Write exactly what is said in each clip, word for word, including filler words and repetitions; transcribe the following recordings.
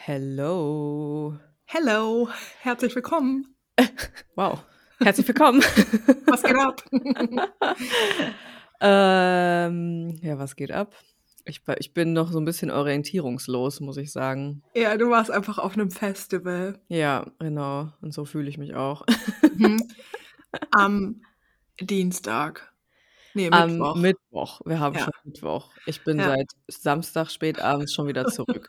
Hello. Hello, herzlich willkommen. Wow. Herzlich willkommen. Was geht ab? ähm, ja, was geht ab? Ich, be- ich bin noch so ein bisschen orientierungslos, muss ich sagen. Ja, du warst einfach auf einem Festival. Ja, genau. Und so fühle ich mich auch. Mhm. Am Dienstag. Nee, Am Mittwoch. Mittwoch. Wir haben Ja. schon Mittwoch. Ich bin Ja. seit Samstag spätabends schon wieder zurück.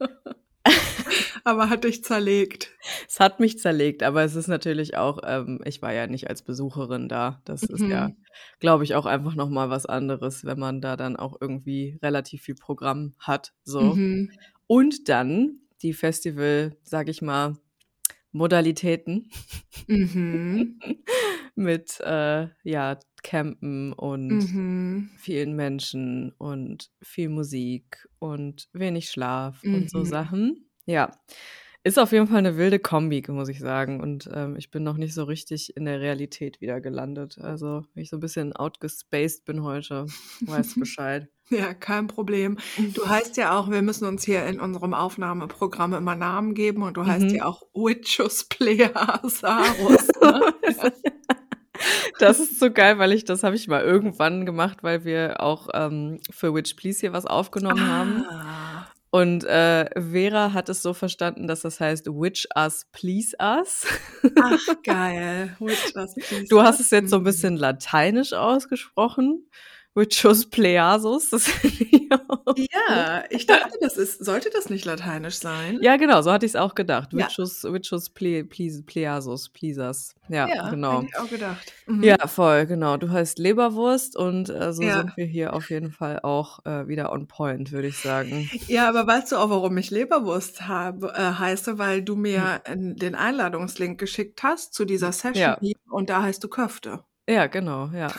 Aber hat dich zerlegt. Es hat mich zerlegt, aber es ist natürlich auch, ähm, ich war ja nicht als Besucherin da. Das ist ja, Mhm. glaube ich, auch einfach noch mal was anderes, wenn man da dann auch irgendwie relativ viel Programm hat, so. Mhm. Und dann die Festival, sage ich mal, Modalitäten Mhm. mit, äh, ja, Campen und Mhm. vielen Menschen und viel Musik und wenig Schlaf und so Mhm. Sachen. Ja, ist auf jeden Fall 'ne wilde Kombi, muss ich sagen. Und, ähm, ich bin noch nicht so richtig in der Realität wieder gelandet. Also, wenn ich so 'n bisschen outgespaced bin heute, weißt du Bescheid. Ja, kein Problem. Du heißt ja auch, wir müssen uns hier in unserem Aufnahmeprogramm immer Namen geben und du heißt ja Mhm. auch Witchus Pleasarus, ne? Ja. Das ist so geil, weil ich das habe ich mal irgendwann gemacht, weil wir auch, ähm, für Witch Please hier was aufgenommen haben. Ah. Und, äh, Vera hat es so verstanden, dass das heißt Witch us, please us. Ach, geil. Witchus Du hast Pleasarus. es jetzt so 'n Mhm. bisschen lateinisch ausgesprochen. Witchus Pleasus, das finde ich auch gut. Ja, ich dachte, das ist sollte das nicht lateinisch sein? Ja, genau, so hatte ich's auch gedacht. Ja. Witchus Witchus ple please Pleasus, Pleasers. Ja, Ja, hätte genau. ich auch gedacht. Mhm. Ja, voll, genau. Du heißt Leberwurst und, äh, so Ja. sind wir hier auf jeden Fall auch, äh, wieder on point, würde ich sagen. Ja, aber weißt du auch, warum ich Leberwurst habe äh, heiße? Weil du Hm. mir, äh, den Einladungslink geschickt hast zu dieser Session Ja. hier und da heißt du Köfte. Ja, genau, ja.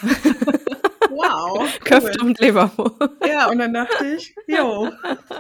Wow, Köfte cool. und Leberwurst. Ja, und dann dachte ich: „Jo."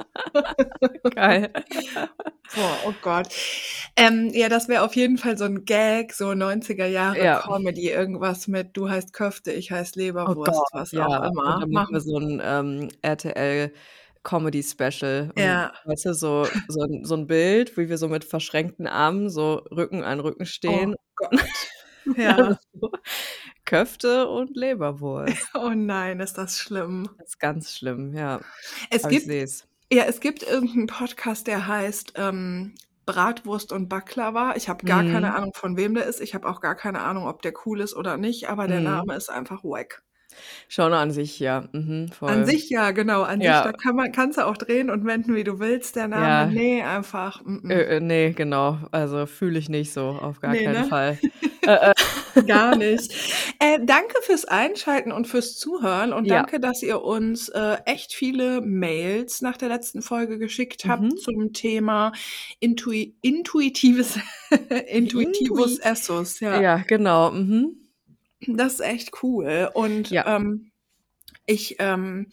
Geil. Boah, oh Gott. Ähm, ja, das wäre auf jeden Fall so 'n Gag, so neunziger Jahre Ja. Comedy, irgendwas mit: „Du heißt Köfte, ich heiße Oh Leberwurst", Gott, was auch ja. Und immer. dann machen wir Machen so 'n, ähm, R T L-Comedy-Special und Ja. weißt du, so so 'n so 'n Bild, wie wir so mit verschränkten Armen so Rücken an Rücken Oh stehen. Gott. Also Ja. so Köfte und Leberwurst. Oh nein, ist das schlimm. Das ist ganz schlimm, ja. Es Aber ich gibt sehe es. ja, es gibt irgend 'n Podcast, der heißt, ähm, „Bratwurst und Baklava". Ich habe gar keine Mhm. Ahnung, von wem der ist. Ich habe auch gar keine Ahnung, ob der cool ist oder nicht, aber der Mhm. Name ist einfach wack. Schon an sich, ja. Mhm, An voll. sich ja, genau, an sich, Ja. da kann man kannst du auch drehen und wenden, wie du willst, der Name. Ja. Ne, einfach, mm-mm. Äh, äh, ne, genau. Also, fühle ich nicht so, auf gar Ne, keinen ne? Fall. Äh, äh. Gar nicht. Äh, danke fürs Einschalten und fürs Zuhören und Ja. danke, dass ihr uns, äh, echt viele Mails nach der letzten Folge geschickt habt Mhm. zum Thema Intui intuitives Intuitivus Intui Essus, ja. Ja, genau, mhm. Das ist echt cool und, Ja. ähm, ich, ähm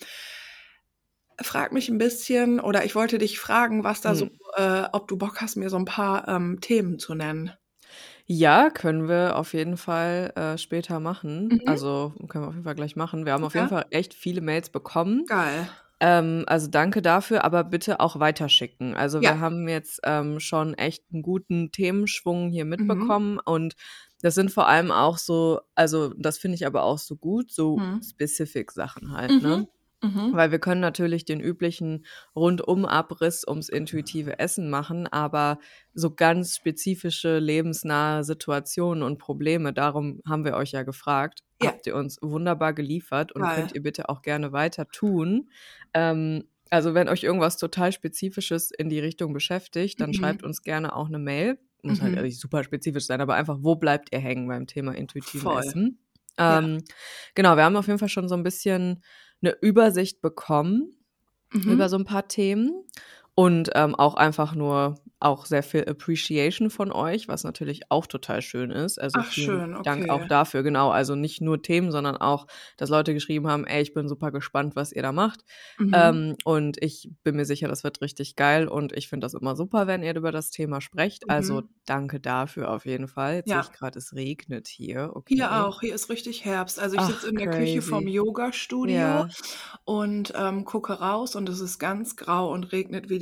frage mich 'n bisschen oder ich wollte dich fragen, was da so Mhm. äh, ob du Bock hast, mir so 'n paar, ähm, Themen zu nennen. Ja, können wir auf jeden Fall, äh, später machen. Mhm. Also, können wir auf jeden Fall gleich machen. Wir haben auf jeden Ja. Fall echt viele Mails bekommen. Geil. Ähm, also, danke dafür, aber bitte auch weiterschicken. Also, Ja. wir haben jetzt, ähm, schon echt 'n guten Themenschwung hier Mhm. mitbekommen und das sind vor allem auch so also, das finde ich aber auch so gut, so Mhm. specific Sachen halt, Mhm. ne? Mhm. Weil wir können natürlich den üblichen Rundum-Abriss ums intuitive Essen machen, aber so ganz spezifische lebensnahe Situationen und Probleme, darum haben wir euch ja gefragt, Ja. habt ihr uns wunderbar geliefert und könnt Geil. ihr bitte auch gerne weiter tun. Ähm, also, wenn euch irgendwas total Spezifisches in die Richtung beschäftigt, dann schreibt Mhm. uns gerne auch 'ne Mail. Muss halt Mhm. nicht super spezifisch sein, aber einfach, wo bleibt ihr hängen beim Thema intuitiven Voll. Essen? Ja. Ähm, genau, wir haben auf jeden Fall schon so 'n bisschen 'ne Übersicht bekommen über Mhm. so 'n paar Themen und, ähm, auch einfach nur auch sehr viel Appreciation von euch, was natürlich auch total schön ist. Also, Ach vielen schön, Dank auch okay. dafür. Genau, also, nicht nur Themen, sondern auch, dass Leute geschrieben haben: „Ey, ich bin super gespannt, was ihr da macht." Mhm. Ähm, und ich bin mir sicher, das wird richtig geil und ich finde das immer super, wenn ihr über das Thema sprecht. Also, Mhm. danke dafür auf jeden Fall. Jetzt sehe ich Ja. grad, es regnet hier, Hier okay. auch, hier ist richtig Herbst. Also, ich sitze Ach, in der Küche vom crazy. Yogastudio Ja. und, ähm, gucke raus und es ist ganz grau und regnet wie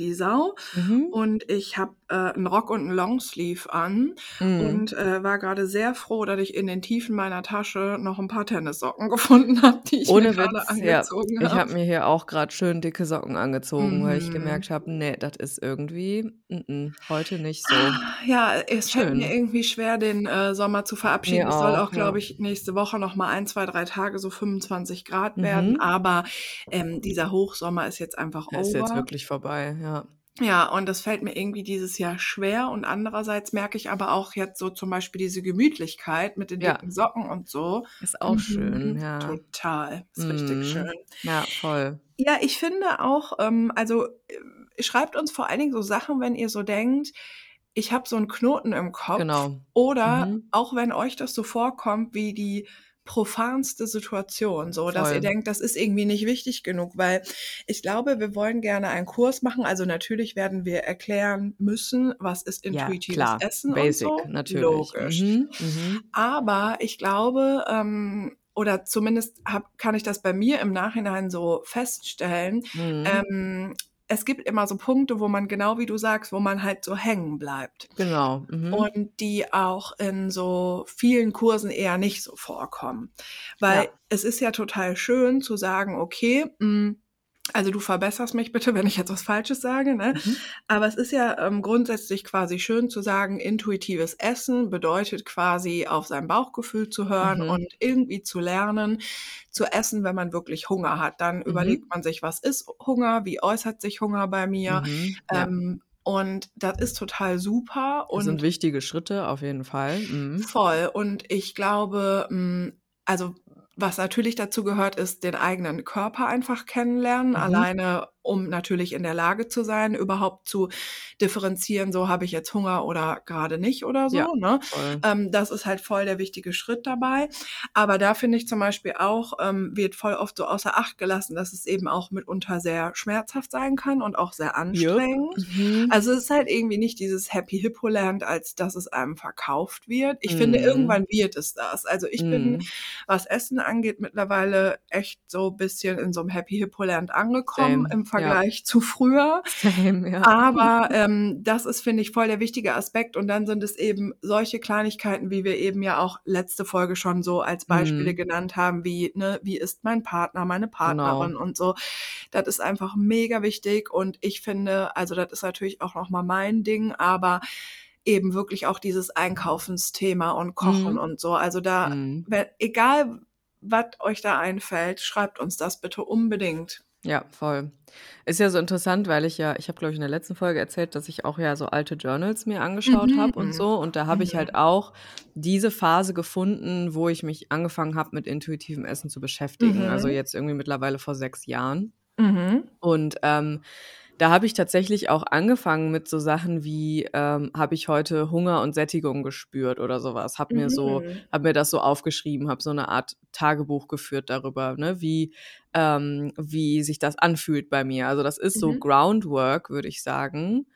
die Sau Mhm. und ich habe, äh, 'n Rock und 'n Longsleeve an Mhm. und, äh, war grade sehr froh, dass ich in den Tiefen meiner Tasche noch 'n paar Tennissocken gefunden habe, die ich mir Ohne grade Witz, ja. angezogen Ich habe. habe mir hier auch grad schön dicke Socken angezogen, weil ich Mhm. gemerkt habe: „Ne, das ist irgendwie mm mm, heute nicht so.“ Ah, ja, es fällt mir Schön. irgendwie schwer, den, äh, Sommer zu verabschieden. Mir Es soll auch, auch, ja. glaube ich, nächste Woche noch mal ein, zwei, drei Tage so fünfundzwanzig Grad werden, Mhm. aber, ähm, dieser Hochsommer ist jetzt einfach Der ist jetzt over. wirklich vorbei, ja. Ja, und das fällt mir irgendwie dieses Jahr schwer und andererseits merke ich aber auch jetzt so zum Beispiel diese Gemütlichkeit mit den Ja. dicken Socken und so. Ist auch schön, Mhm, ja. total, ist richtig schön. Mhm. Ja, voll. Ja, ich finde auch, ähm also, äh, schreibt uns vor allen Dingen so Sachen, wenn ihr so denkt: „Ich habe so 'n Knoten im Kopf“, Genau. oder Mhm. auch wenn euch das so vorkommt wie die profanste Situation, so, dass ihr Voll. denkt, das ist irgendwie nicht wichtig genug, weil ich glaube, wir wollen gerne einen Kurs machen. Also, natürlich werden wir erklären müssen, was ist Ja, intuitives klar, Essen und basic, so, natürlich. logisch. Mhm, mhm. Aber ich glaube, ähm oder zumindest habe kann ich das bei mir im Nachhinein so feststellen, Mhm. ähm, es gibt immer so Punkte, wo man genau wie du sagst, wo man halt so hängen bleibt Genau, mhm. und die auch in so vielen Kursen eher nicht so vorkommen. Weil Ja. es ist ja total schön zu sagen: „Okay, hm“ also, du verbesserst mich bitte, wenn ich jetzt was Falsches sage, ne? Mhm. Aber es ist ja, ähm, grundsätzlich quasi schön zu sagen, intuitives Essen bedeutet quasi, auf sein Bauchgefühl zu hören Mhm. und irgendwie zu lernen, zu essen, wenn man wirklich Hunger hat. Dann überlegt Mhm. man sich: „Was ist Hunger? Wie äußert sich Hunger bei mir?“ Mhm, ja. Ähm, und das ist total super Das sind und wichtige Schritte, auf jeden Fall. Mhm. voll. Und ich glaube, hm also, was natürlich dazu gehört, ist den eigenen Körper einfach kennenlernen, Mhm. alleine, um natürlich in der Lage zu sein, überhaupt zu differenzieren, so: „Habe ich jetzt Hunger oder grade nicht“ oder Ja, so, ne? voll. Ähm, das ist halt voll der wichtige Schritt dabei. Aber da finde ich zum Beispiel auch, ähm, wird voll oft so außer Acht gelassen, dass es eben auch mitunter sehr schmerzhaft sein kann und auch sehr Jap, anstrengend. mhm. Also, es ist halt irgendwie nicht dieses Happy Hippo Land, als dass es einem verkauft wird. Ich finde, Mhm. irgendwann wird es das. Also, ich bin, Mhm. was Essen angeht, mittlerweile echt so bisschen in so 'nem Happy Hippo Land angekommen Same, im ja. Vergleich zu früher. Same, ja. Aber, ähm, das ist, finde ich, voll der wichtige Aspekt und dann sind es eben solche Kleinigkeiten, wie wir eben ja auch letzte Folge schon so als Beispiele Mhm. genannt haben, wie, ne: „Wie isst mein Partner, meine Genau. Partnerin?“ und so. Das ist einfach mega wichtig und ich finde also, das ist natürlich auch noch mal mein Ding, aber eben wirklich auch dieses Einkaufensthema und Kochen Mhm. und so. Also, da Mhm. we egal, was euch da einfällt, schreibt uns das bitte unbedingt. Ja, voll. Ist ja so interessant, weil ich ja ich habe, glaube ich, in der letzten Folge erzählt, dass ich auch ja so alte Journals mir angeschaut habe und Mhm. so. Und da habe ich halt Mhm. auch diese Phase gefunden, wo ich mich angefangen habe, mit intuitivem Essen zu beschäftigen. Also, Mhm. jetzt irgendwie mittlerweile vor sechs Jahren. Mhm. Und, ähm, da habe ich tatsächlich auch angefangen mit so Sachen wie, ähm: „Habe ich heute Hunger und Sättigung gespürt?“ oder so was. Habe mir so Mhm. habe mir das so aufgeschrieben, habe so 'ne Art Tagebuch geführt darüber, ne, wie ähm, wie sich das anfühlt bei mir. Also, das ist so Mhm. Groundwork, würde ich sagen.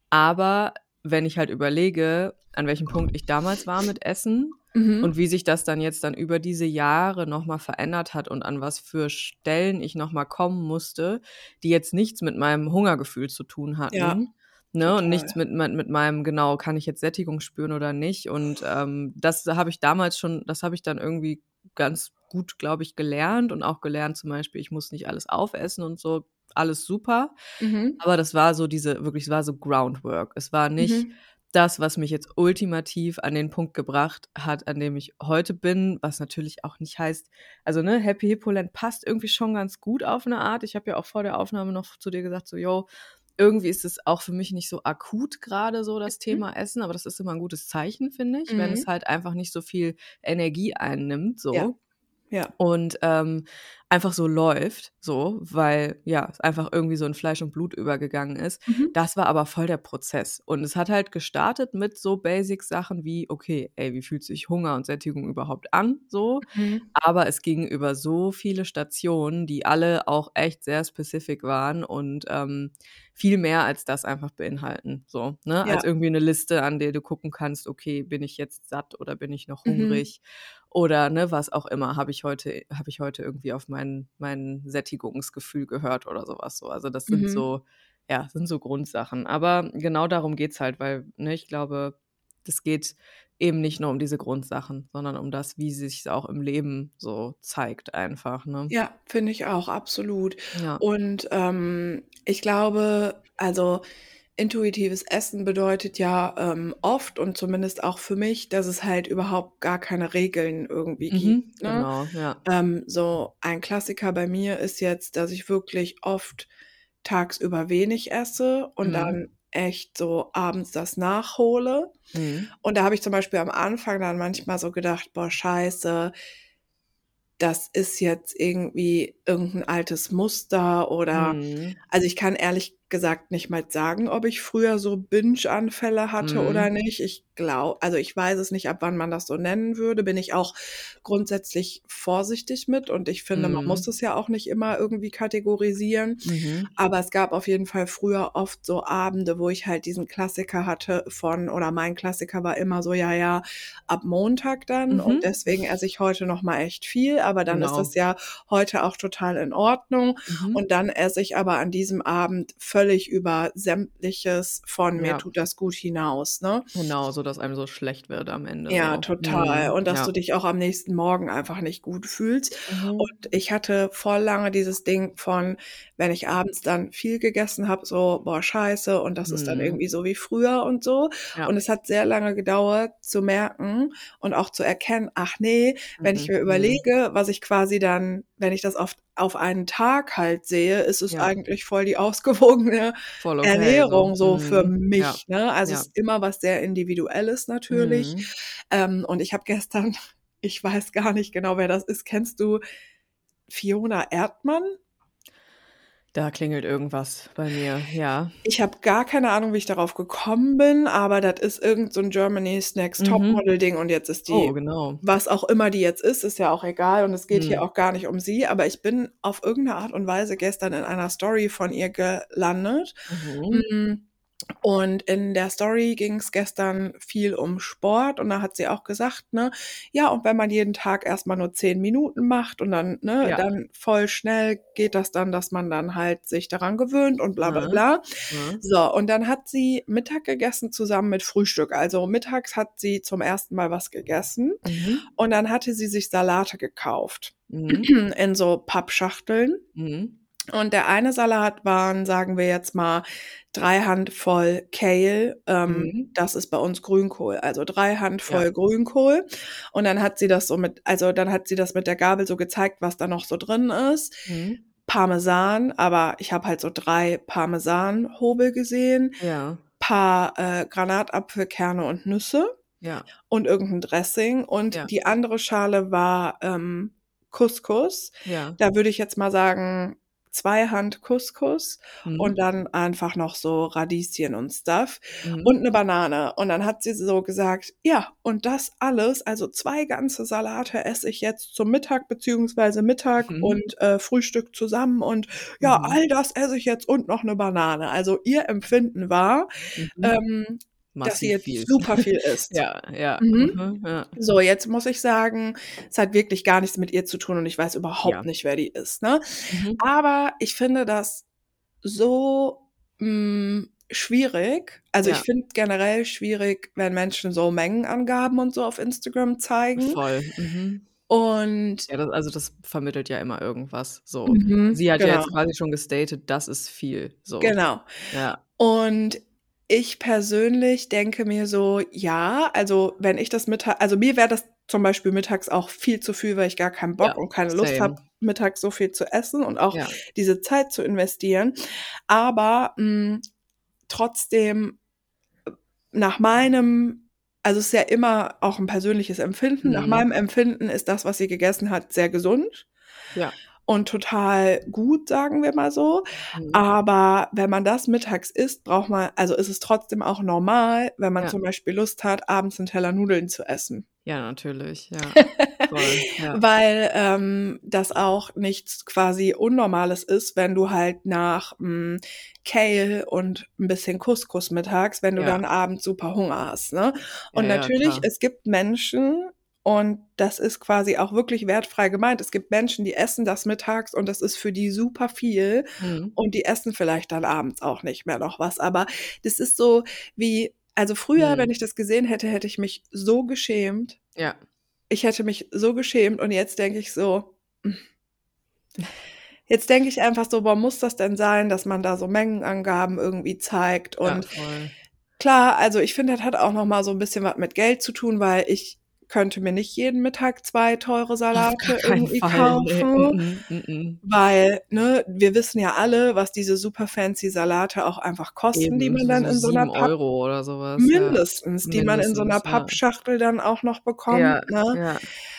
Aber wenn ich halt überlege, an welchem Punkt ich damals war mit Essen Mhm. und wie sich das dann jetzt dann über diese Jahre noch mal verändert hat und an was für Stellen ich noch mal kommen musste, die jetzt nichts mit meinem Hungergefühl zu tun Ja, hatten, ne, und total. nichts mit mei mit meinem genau, kann ich jetzt Sättigung spüren oder nicht? Und, ähm, das habe ich damals schon das habe ich dann irgendwie ganz gut, glaube ich, gelernt und auch gelernt zum Beispiel, ich muss nicht alles aufessen und so, alles super. Mhm. Aber das war so diese wirklich, es war so Groundwork. Es war nicht Mhm. das, was mich jetzt ultimativ an den Punkt gebracht hat, an dem ich heute bin, was natürlich auch nicht heißt also, ne, Happy Hippo Land passt irgendwie schon ganz gut auf 'ne Art. Ich habe ja auch vor der Aufnahme noch zu dir gesagt, so: „Jo, irgendwie ist es auch für mich nicht so akut grade so das Mhm. Thema Essen“, aber das ist immer 'n gutes Zeichen, finde ich, wenn es Mhm. halt einfach nicht so viel Energie einnimmt Ja. so Ja. und, ähm, einfach so läuft so, weil, ja, es einfach irgendwie so in Fleisch und Blut übergegangen ist. Mhm. Das war aber voll der Prozess. Und es hat halt gestartet mit so Basic-Sachen wie: „Okay, ey, wie fühlt sich Hunger und Sättigung überhaupt an?“ so. Mhm. Aber es ging über so viele Stationen, die alle auch echt sehr specific waren und, ähm, viel mehr als das einfach beinhalten, so, ne? Als Ja. irgendwie 'ne Liste, an der du gucken kannst: „Okay, bin ich jetzt satt oder bin ich noch Mhm. hungrig?“ Oder, ne, was auch immer. „Habe ich heute habe ich heute irgendwie auf mein mein Sättigungsgefühl gehört?“ oder so was so. Also, das sind Mhm. so ja, sind so Grundsachen. Aber genau darum geht's halt, weil, ne, ich glaube, das geht eben nicht nur um diese Grundsachen, sondern um das, wie sich's auch im Leben so zeigt einfach, ne? Ja, finde ich auch, absolut. Ja. Und, ähm, ich glaube also, intuitives Essen bedeutet ja, ähm, oft und zumindest auch für mich, dass es halt überhaupt gar keine Regeln irgendwie gibt, Mhm, ne? genau, ja. Ähm, so ein Klassiker bei mir ist jetzt, dass ich wirklich oft tagsüber wenig esse und Mhm. dann echt so abends das nachhole. Mhm. Und da habe ich zum Beispiel am Anfang dann manchmal so gedacht: „Boah, scheiße, das ist jetzt irgendwie irgend 'n altes Muster“ oder Mhm. also, ich kann ehrlich gesagt nicht mal sagen, ob ich früher so Binge-Anfälle hatte oder Mhm. nicht. Ich glau also, ich weiß es nicht, ab wann man das so nennen würde, bin ich auch grundsätzlich vorsichtig mit und ich finde, man muss Mhm. das ja auch nicht immer irgendwie kategorisieren. Mhm. Aber es gab auf jeden Fall früher oft so Abende, wo ich halt diesen Klassiker hatte von oder mein Klassiker war immer so: „Ja, ja, ab Montag dann“ und Mhm. deswegen esse ich heute noch mal echt viel, aber dann ist das Genau. ja heute auch total in Ordnung. Mhm. Und dann esse ich aber an diesem Abend völlig über Sämtliches von mir Ja. tut das gut hinaus, ne? Genau, so dass einem so schlecht wird am Ende Ja, so. total. Mhm, Und dass du ja. dich auch am nächsten Morgen einfach nicht gut fühlst. Und Mhm. ich hatte voll lange dieses Ding von, wenn ich abends dann viel gegessen habe, so: „Boah, scheiße, und das ist dann Mhm. irgendwie so wie früher“ und so. Ja. Und es hat sehr lange gedauert zu merken und auch zu erkennen: „Ach ne“, wenn ich Mhm, mir mhm. überlege, was ich quasi dann wenn ich das auf auf einen Tag halt sehe, ist es Ja. eigentlich voll die ausgewogene Voll okay so. Ernährung so für Mhm. Ja. mich, ne? Also, es Ja. ist immer was sehr Individuelles natürlich. Mhm. Ähm, und ich habe gestern ich weiß gar nicht genau, wer das ist. Kennst du Fiona Erdmann? Da klingelt irgendwas bei mir, ja. Ich habe gar keine Ahnung, wie ich darauf gekommen bin, aber das ist irgend so 'n Germany's Next Mhm. Topmodel-Ding und jetzt ist Oh, die genau. was auch immer die jetzt ist, ist ja auch egal und es geht hier Mhm. auch gar nicht um sie, aber ich bin auf irgend 'ne Art und Weise gestern in einer Story von ihr gelandet. Mhm. Hm, und in der Story ging's gestern viel um Sport und da hat sie auch gesagt, ne: „Ja, und wenn man jeden Tag erst mal nur zehn Minuten macht und dann ne, Ja. dann voll schnell geht das dann, dass man dann halt sich daran gewöhnt und bla bla Mhm. bla.“ Mhm. So, und dann hat sie Mittag gegessen zusammen mit Frühstück. Also, mittags hat sie zum ersten Mal was gegessen Mhm. und dann hatte sie sich Salate gekauft Mhm. in so Pappschachteln. Mhm. Und der eine Salat waren, sagen wir jetzt mal, drei Handvoll Kale, ähm, Mhm. das ist bei uns Grünkohl, also drei Ja. Handvoll Grünkohl. Und dann hat sie das so mit also, dann hat sie das mit der Gabel so gezeigt, was da noch so drin ist. Mhm. Parmesan, aber ich habe halt so drei Parmesan-Hobel gesehen, Ja. paar, äh, Granatapfelkerne und Nüsse Ja. und irgend 'n Dressing. Und Ja. die andere Schale war, ähm, Couscous. Ja. Da würde ich jetzt mal sagen, zwei Hand Couscous und Mhm. dann einfach noch so Radieschen und Stuff und Mhm. 'ne Banane. Und dann hat sie so gesagt: „Ja, und das alles also zwei ganze Salate esse ich jetzt zum Mittag beziehungsweise Mittag Mhm. und, äh, Frühstück zusammen und ja, Mhm. all das esse ich jetzt und noch 'ne Banane.“ Also, ihr Empfinden war, Mhm. ähm, dass sie Massiv jetzt viel. super viel isst. Ja, ja. Mhm. Mhm, ja. So, jetzt muss ich sagen, es hat wirklich gar nichts mit ihr zu tun und ich weiß überhaupt Ja. nicht, wer die ist, ne? Mhm. Aber ich finde das so, hm, schwierig. Also, ich Ja. finde generell schwierig, wenn Menschen so Mengenangaben und so auf Instagram zeigen. Voll, mhm. Und Ja, das also, das vermittelt ja immer irgendwas so. Mhm, Sie hat ja genau. jetzt quasi schon gestatet, das ist viel, so. Genau. Ja. Und ich persönlich denke mir so: „Ja, also, wenn ich das mitta also, mir wäre das zum Beispiel mittags auch viel zu viel, weil ich gar keinen Ja, Bock und keine Lust habe, same. mittags so viel zu essen und auch Ja. diese Zeit zu investieren.“ Aber, hm, trotzdem, nach meinem also, es ist ja immer auch 'n persönliches Empfinden. Nach Mhm. meinem Empfinden ist das, was sie gegessen hat, sehr gesund Ja. und total gut, sagen wir mal so. Mhm. Aber wenn man das mittags isst, braucht man also, ist es trotzdem auch normal, wenn man Ja. zum Beispiel Lust hat, abends 'n Teller Nudeln zu essen. Ja, natürlich, ja. Voll, ja. Weil, ähm, das auch nichts quasi Unnormales ist, wenn du halt nach, hm, Kale und 'n bisschen Couscous mittags wenn du Ja. dann abends super Hunger hast, ne? Ja, Und ja, natürlich, klar. es gibt Menschen Und das ist quasi auch wirklich wertfrei gemeint. Es gibt Menschen, die essen das mittags und das ist für die super viel Mhm. und die essen vielleicht dann abends auch nicht mehr noch was. Aber das ist so wie also früher, wenn Mhm. ich das gesehen hätte, hätte ich mich so geschämt. Ja. Ich hätte mich so geschämt und jetzt denke ich so hm. Jetzt denke ich einfach so: „Boah, muss das denn sein, dass man da so Mengenangaben irgendwie zeigt?“ Ja, Und voll. klar, also ich finde, das hat auch noch mal so 'n bisschen was mit Geld zu tun, weil ich könnte mir nicht jeden Mittag zwei teure Auf gar Salate keinen irgendwie Fall, ne. kaufen, Mm-mm, mm-mm. weil, ne, wir wissen ja alle, was diese super fancy Salate auch einfach kosten, die Eben, man so dann so in so 'ner sieben Papp Euro oder so was, ja. mindestens, die man in so 'ner Mindestens, ja. Pappschachtel dann auch noch bekommt, Ja, ne? ja.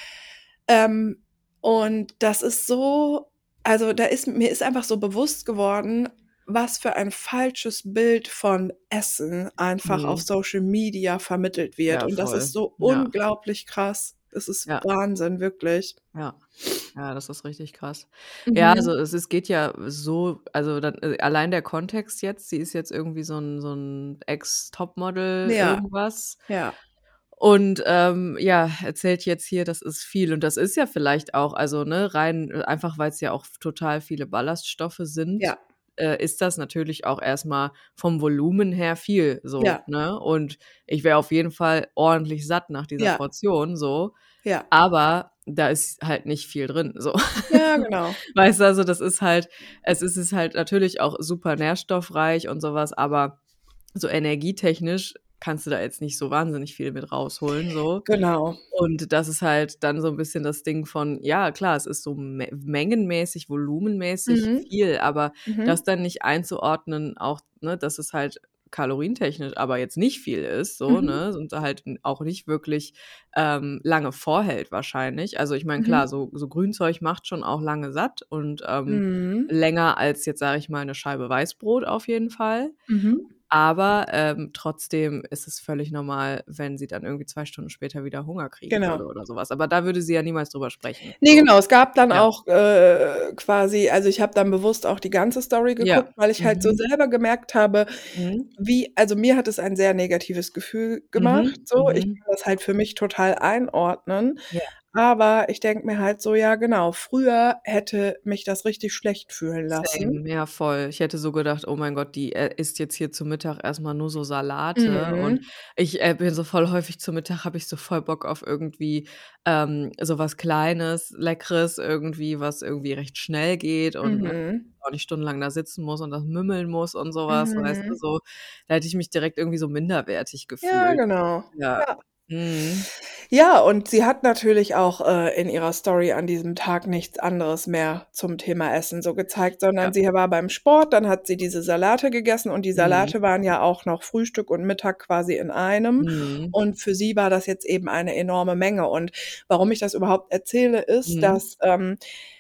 Ähm, und das ist so also da ist mir ist einfach so bewusst geworden, was für ein falsches Bild von Essen einfach auf Mhm. Social Media vermittelt wird. Ja, Und das ist voll. so Ja. unglaublich krass. Es ist Ja. Wahnsinn, wirklich. Ja. Ja, das ist richtig krass. Ja, Mhm. also es es geht ja so also dann äh, allein der Kontext jetzt, sie ist jetzt irgendwie so 'n so 'n Ex-Topmodel Ja. irgendwas Ja. und, ähm, ja, erzählt jetzt hier, das ist viel. Und das ist ja vielleicht auch also, ne, rein äh, einfach weil's ja auch f total viele Ballaststoffe sind, Ja. äh, ist das natürlich auch erst mal vom Volumen her viel so, Ja. ne? Und ich wäre auf jeden Fall ordentlich satt nach dieser Ja. Portion so, Ja. aber da ist halt nicht viel drin so. Ja, genau. Weißt du, also das ist halt es ist es halt natürlich auch super nährstoffreich und so was, aber so energietechnisch kannst du da jetzt nicht so wahnsinnig viel mit rausholen so. Genau. Und das ist halt dann so 'n bisschen das Ding von, ja klar, es ist so me mengenmäßig, volumenmäßig Mhm. viel, aber das Mhm. dann nicht einzuordnen auch, ne, dass es halt kalorientechnisch aber jetzt nicht viel ist so, Mhm. ne, und halt n auch nicht wirklich, ähm, lange vorhält wahrscheinlich. Also, ich meine, Mhm. klar, so so Grünzeug macht schon auch lange satt und, ähm, Mhm. länger als jetzt, sage ich mal, 'ne Scheibe Weißbrot auf jeden Fall. Mhm. Aber, ähm, trotzdem ist es völlig normal, wenn sie dann irgendwie zwei Stunden später wieder Hunger kriegen Genau. würde oder so was. Aber da würde sie ja niemals drüber sprechen, Ne, so. genau, es gab dann Ja. auch, äh, quasi also ich habe dann bewusst auch die ganze Story Ja. geguckt, weil ich halt so Mhm. selber gemerkt habe, Mhm. wie also mir hat es ein sehr negatives Gefühl gemacht Mhm, so. Ich mhm. kann das halt für mich total einordnen, Ja. aber ich denke mir halt so: „Ja, genau, früher hätte mich das richtig schlecht fühlen lassen.“ Same, ja voll. Ich hätte so gedacht: „Oh mein Gott, die, äh, isst jetzt hier zu Mittag erst mal nur so Salate.“ Und Mhm. ich, äh, bin so voll häufig zu Mittag habe ich so voll Bock auf irgendwie, ähm, so was Kleines, Leckeres irgendwie, was irgendwie recht schnell geht und, ne, Mhm. auch nicht stundenlang da sitzen muss und das mümmeln muss und so was, weißt du, Mhm. so. Da hätte ich mich direkt irgendwie so minderwertig Ja, gefühlt. genau. Ja. Ja. Mhm. Ja, und sie hat natürlich auch, äh, in ihrer Story an diesem Tag nichts anderes mehr zum Thema Essen so gezeigt, Ja. sondern sie war beim Sport, dann hat sie diese Salate gegessen und die Mhm. Salate waren ja auch noch Frühstück und Mittag quasi in einem. Mhm. Und für sie war das jetzt eben eine enorme Menge. Und warum ich das überhaupt erzähle, ist, Mhm. dass, ähm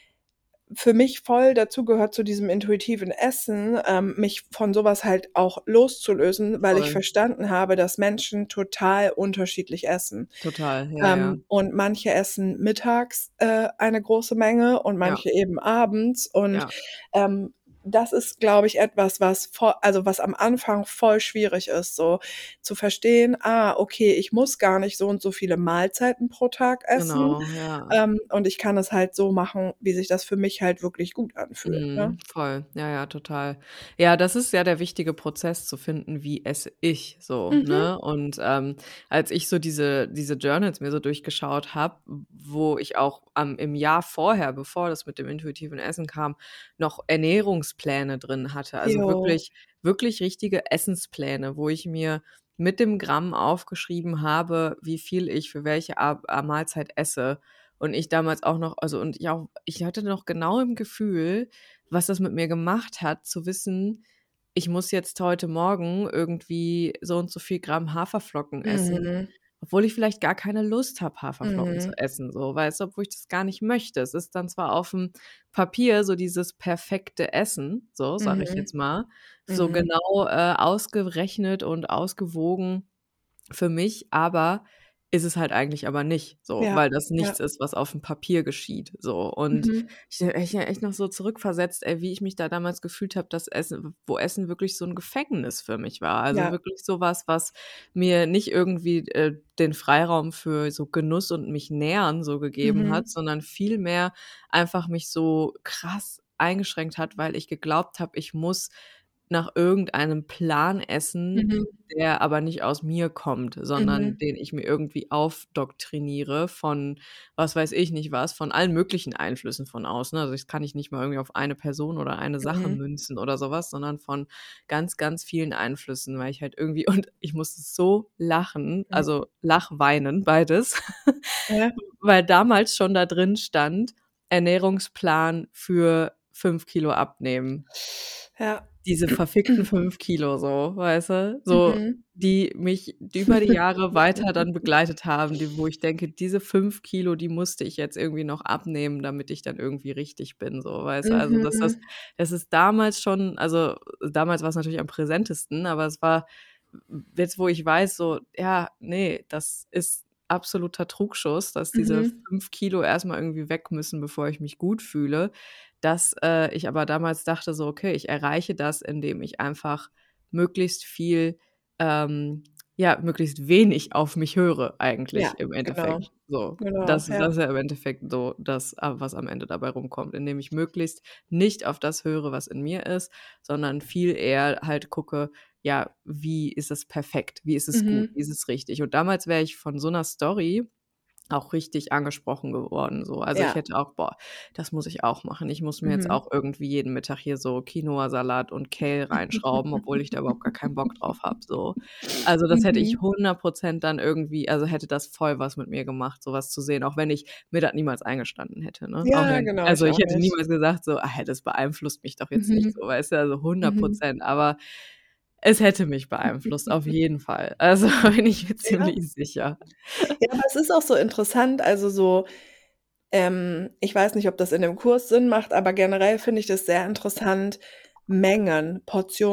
für mich voll dazugehört zu diesem intuitiven Essen, ähm, mich von so was halt auch loszulösen, weil ich Voll. verstanden habe, dass Menschen total unterschiedlich essen. Total, ja, ja. Ähm, und manche essen mittags, äh, eine große Menge und Ja. manche eben abends. Und, Ja. ähm, das ist, glaube ich, etwas, was vo also was am Anfang voll schwierig ist, so zu verstehen: „Ah, okay, ich muss gar nicht so und so viele Mahlzeiten pro Tag essen, Genau, ja. ähm, und ich kann es halt so machen, wie sich das für mich halt wirklich gut anfühlt“, ne? Mhm, voll. Ja, ja, total. Ja, das ist ja der wichtige Prozess zu finden, wie esse ich so, Mhm. ne? Und, ähm, als ich so diese diese Journals mir so durchgeschaut habe, w wo ich auch am im Jahr vorher, bevor das mit dem intuitiven Essen kam, noch Ernährungspläne drin hatte. Also Jo. wirklich wirklich richtige Essenspläne, wo ich mir mit dem Gramm aufgeschrieben habe, wie viel ich für welche A A Mahlzeit esse. Und ich damals auch noch also und ich auch ich hatte noch genau im Gefühl, was das mit mir gemacht hat, zu wissen, ich muss jetzt heute Morgen irgendwie so und so viel Gramm Haferflocken essen, Mhm. obwohl ich vielleicht gar keine Lust habe, Haferflocken zu Mhm. essen, so, weißt du, obwohl ich das gar nicht möchte. Es ist dann zwar aufm Papier so dieses perfekte Essen, so, sage ich Mhm. jetzt mal, so Mhm. genau, äh, ausgerechnet und ausgewogen für mich, aber ist es halt eigentlich aber nicht so, Ja, weil das ja. nichts ist, was aufm Papier geschieht, so. Und Mhm. ich ich echt noch so zurückversetzt, ey, wie ich mich da damals gefühlt habe, dass Essen wo Essen wirklich so 'n Gefängnis für mich war. Also, Ja. wirklich so was, was mir nicht irgendwie, äh, den Freiraum für so Genuss und mich nähren so gegeben hat, Mhm. sondern vielmehr einfach mich so krass eingeschränkt hat, weil ich geglaubt habe, ich muss nach irgendeinem Plan essen, Mhm. der aber nicht aus mir kommt, sondern Mhm. den ich mir irgendwie aufdoktriniere von was weiß ich nicht was, von allen möglichen Einflüssen von außen. Also, das kann ich nicht mal irgendwie auf eine Person oder eine Sache Mhm. münzen oder so was, sondern von ganz, ganz vielen Einflüssen, weil ich halt irgendwie und ich musste so lachen, Mhm. also lach-weinen, beides, Ja. weil damals schon da drin stand: „Ernährungsplan für fünf Kilo abnehmen.“ Ja. Diese verfickten fünf Kilo so, weißt du? So, Mhm. die mich über die Jahre weiter dann begleitet haben, die wo ich denke, diese fünf Kilo, die musste ich jetzt irgendwie noch abnehmen, damit ich dann irgendwie richtig bin, so, weißt du? Also, dass das Mhm. das ist damals schon also, damals war's natürlich am präsentesten, aber es war jetzt, wo ich weiß, so, ja, ne, das ist absoluter Trugschuss, dass diese Mhm. fünf Kilo erst mal irgendwie weg müssen, bevor ich mich gut fühle, dass, äh, ich aber damals dachte so: „Okay, ich erreiche das, indem ich einfach möglichst viel ähm, ja, möglichst wenig auf mich höre Ja, eigentlich im genau. Endeffekt.“ So, Genau, das ist ja. das ist ja im Endeffekt so das, a was am Ende dabei rumkommt, indem ich möglichst nicht auf das höre, was in mir ist, sondern viel eher halt gucke, ja, wie ist es perfekt? Wie ist es gut? Mhm. Wie ist es richtig? Und damals wäre ich von so 'ner Story auch richtig angesprochen geworden so. Also, ich Ja. hätte auch: „Boah, das muss ich auch machen. Ich muss mir jetzt Mhm. auch irgendwie jeden Mittag hier so Quinoa-Salat und Kale reinschrauben, obwohl ich da überhaupt gar keinen Bock drauf habe“, so. Also, das hätte ich Mhm. hundert Prozent dann irgendwie also, hätte das voll was mit mir gemacht, so was zu sehen, auch wenn ich mir das niemals eingestanden hätte, ne? Auch Ja, wenn genau, also, ich ich auch hätte nicht. niemals gesagt so: „Ah, das beeinflusst mich doch jetzt nicht“, Mhm. so, weißt du? Also, hundert Mhm. Prozent, aber es hätte mich beeinflusst, auf jeden Fall. Also, bin ich mir Ja. ziemlich sicher. Ja, aber es ist auch so interessant, also so ähm, ich weiß nicht, ob das in dem Kurs Sinn macht, aber generell finde ich das sehr interessant, Mengen,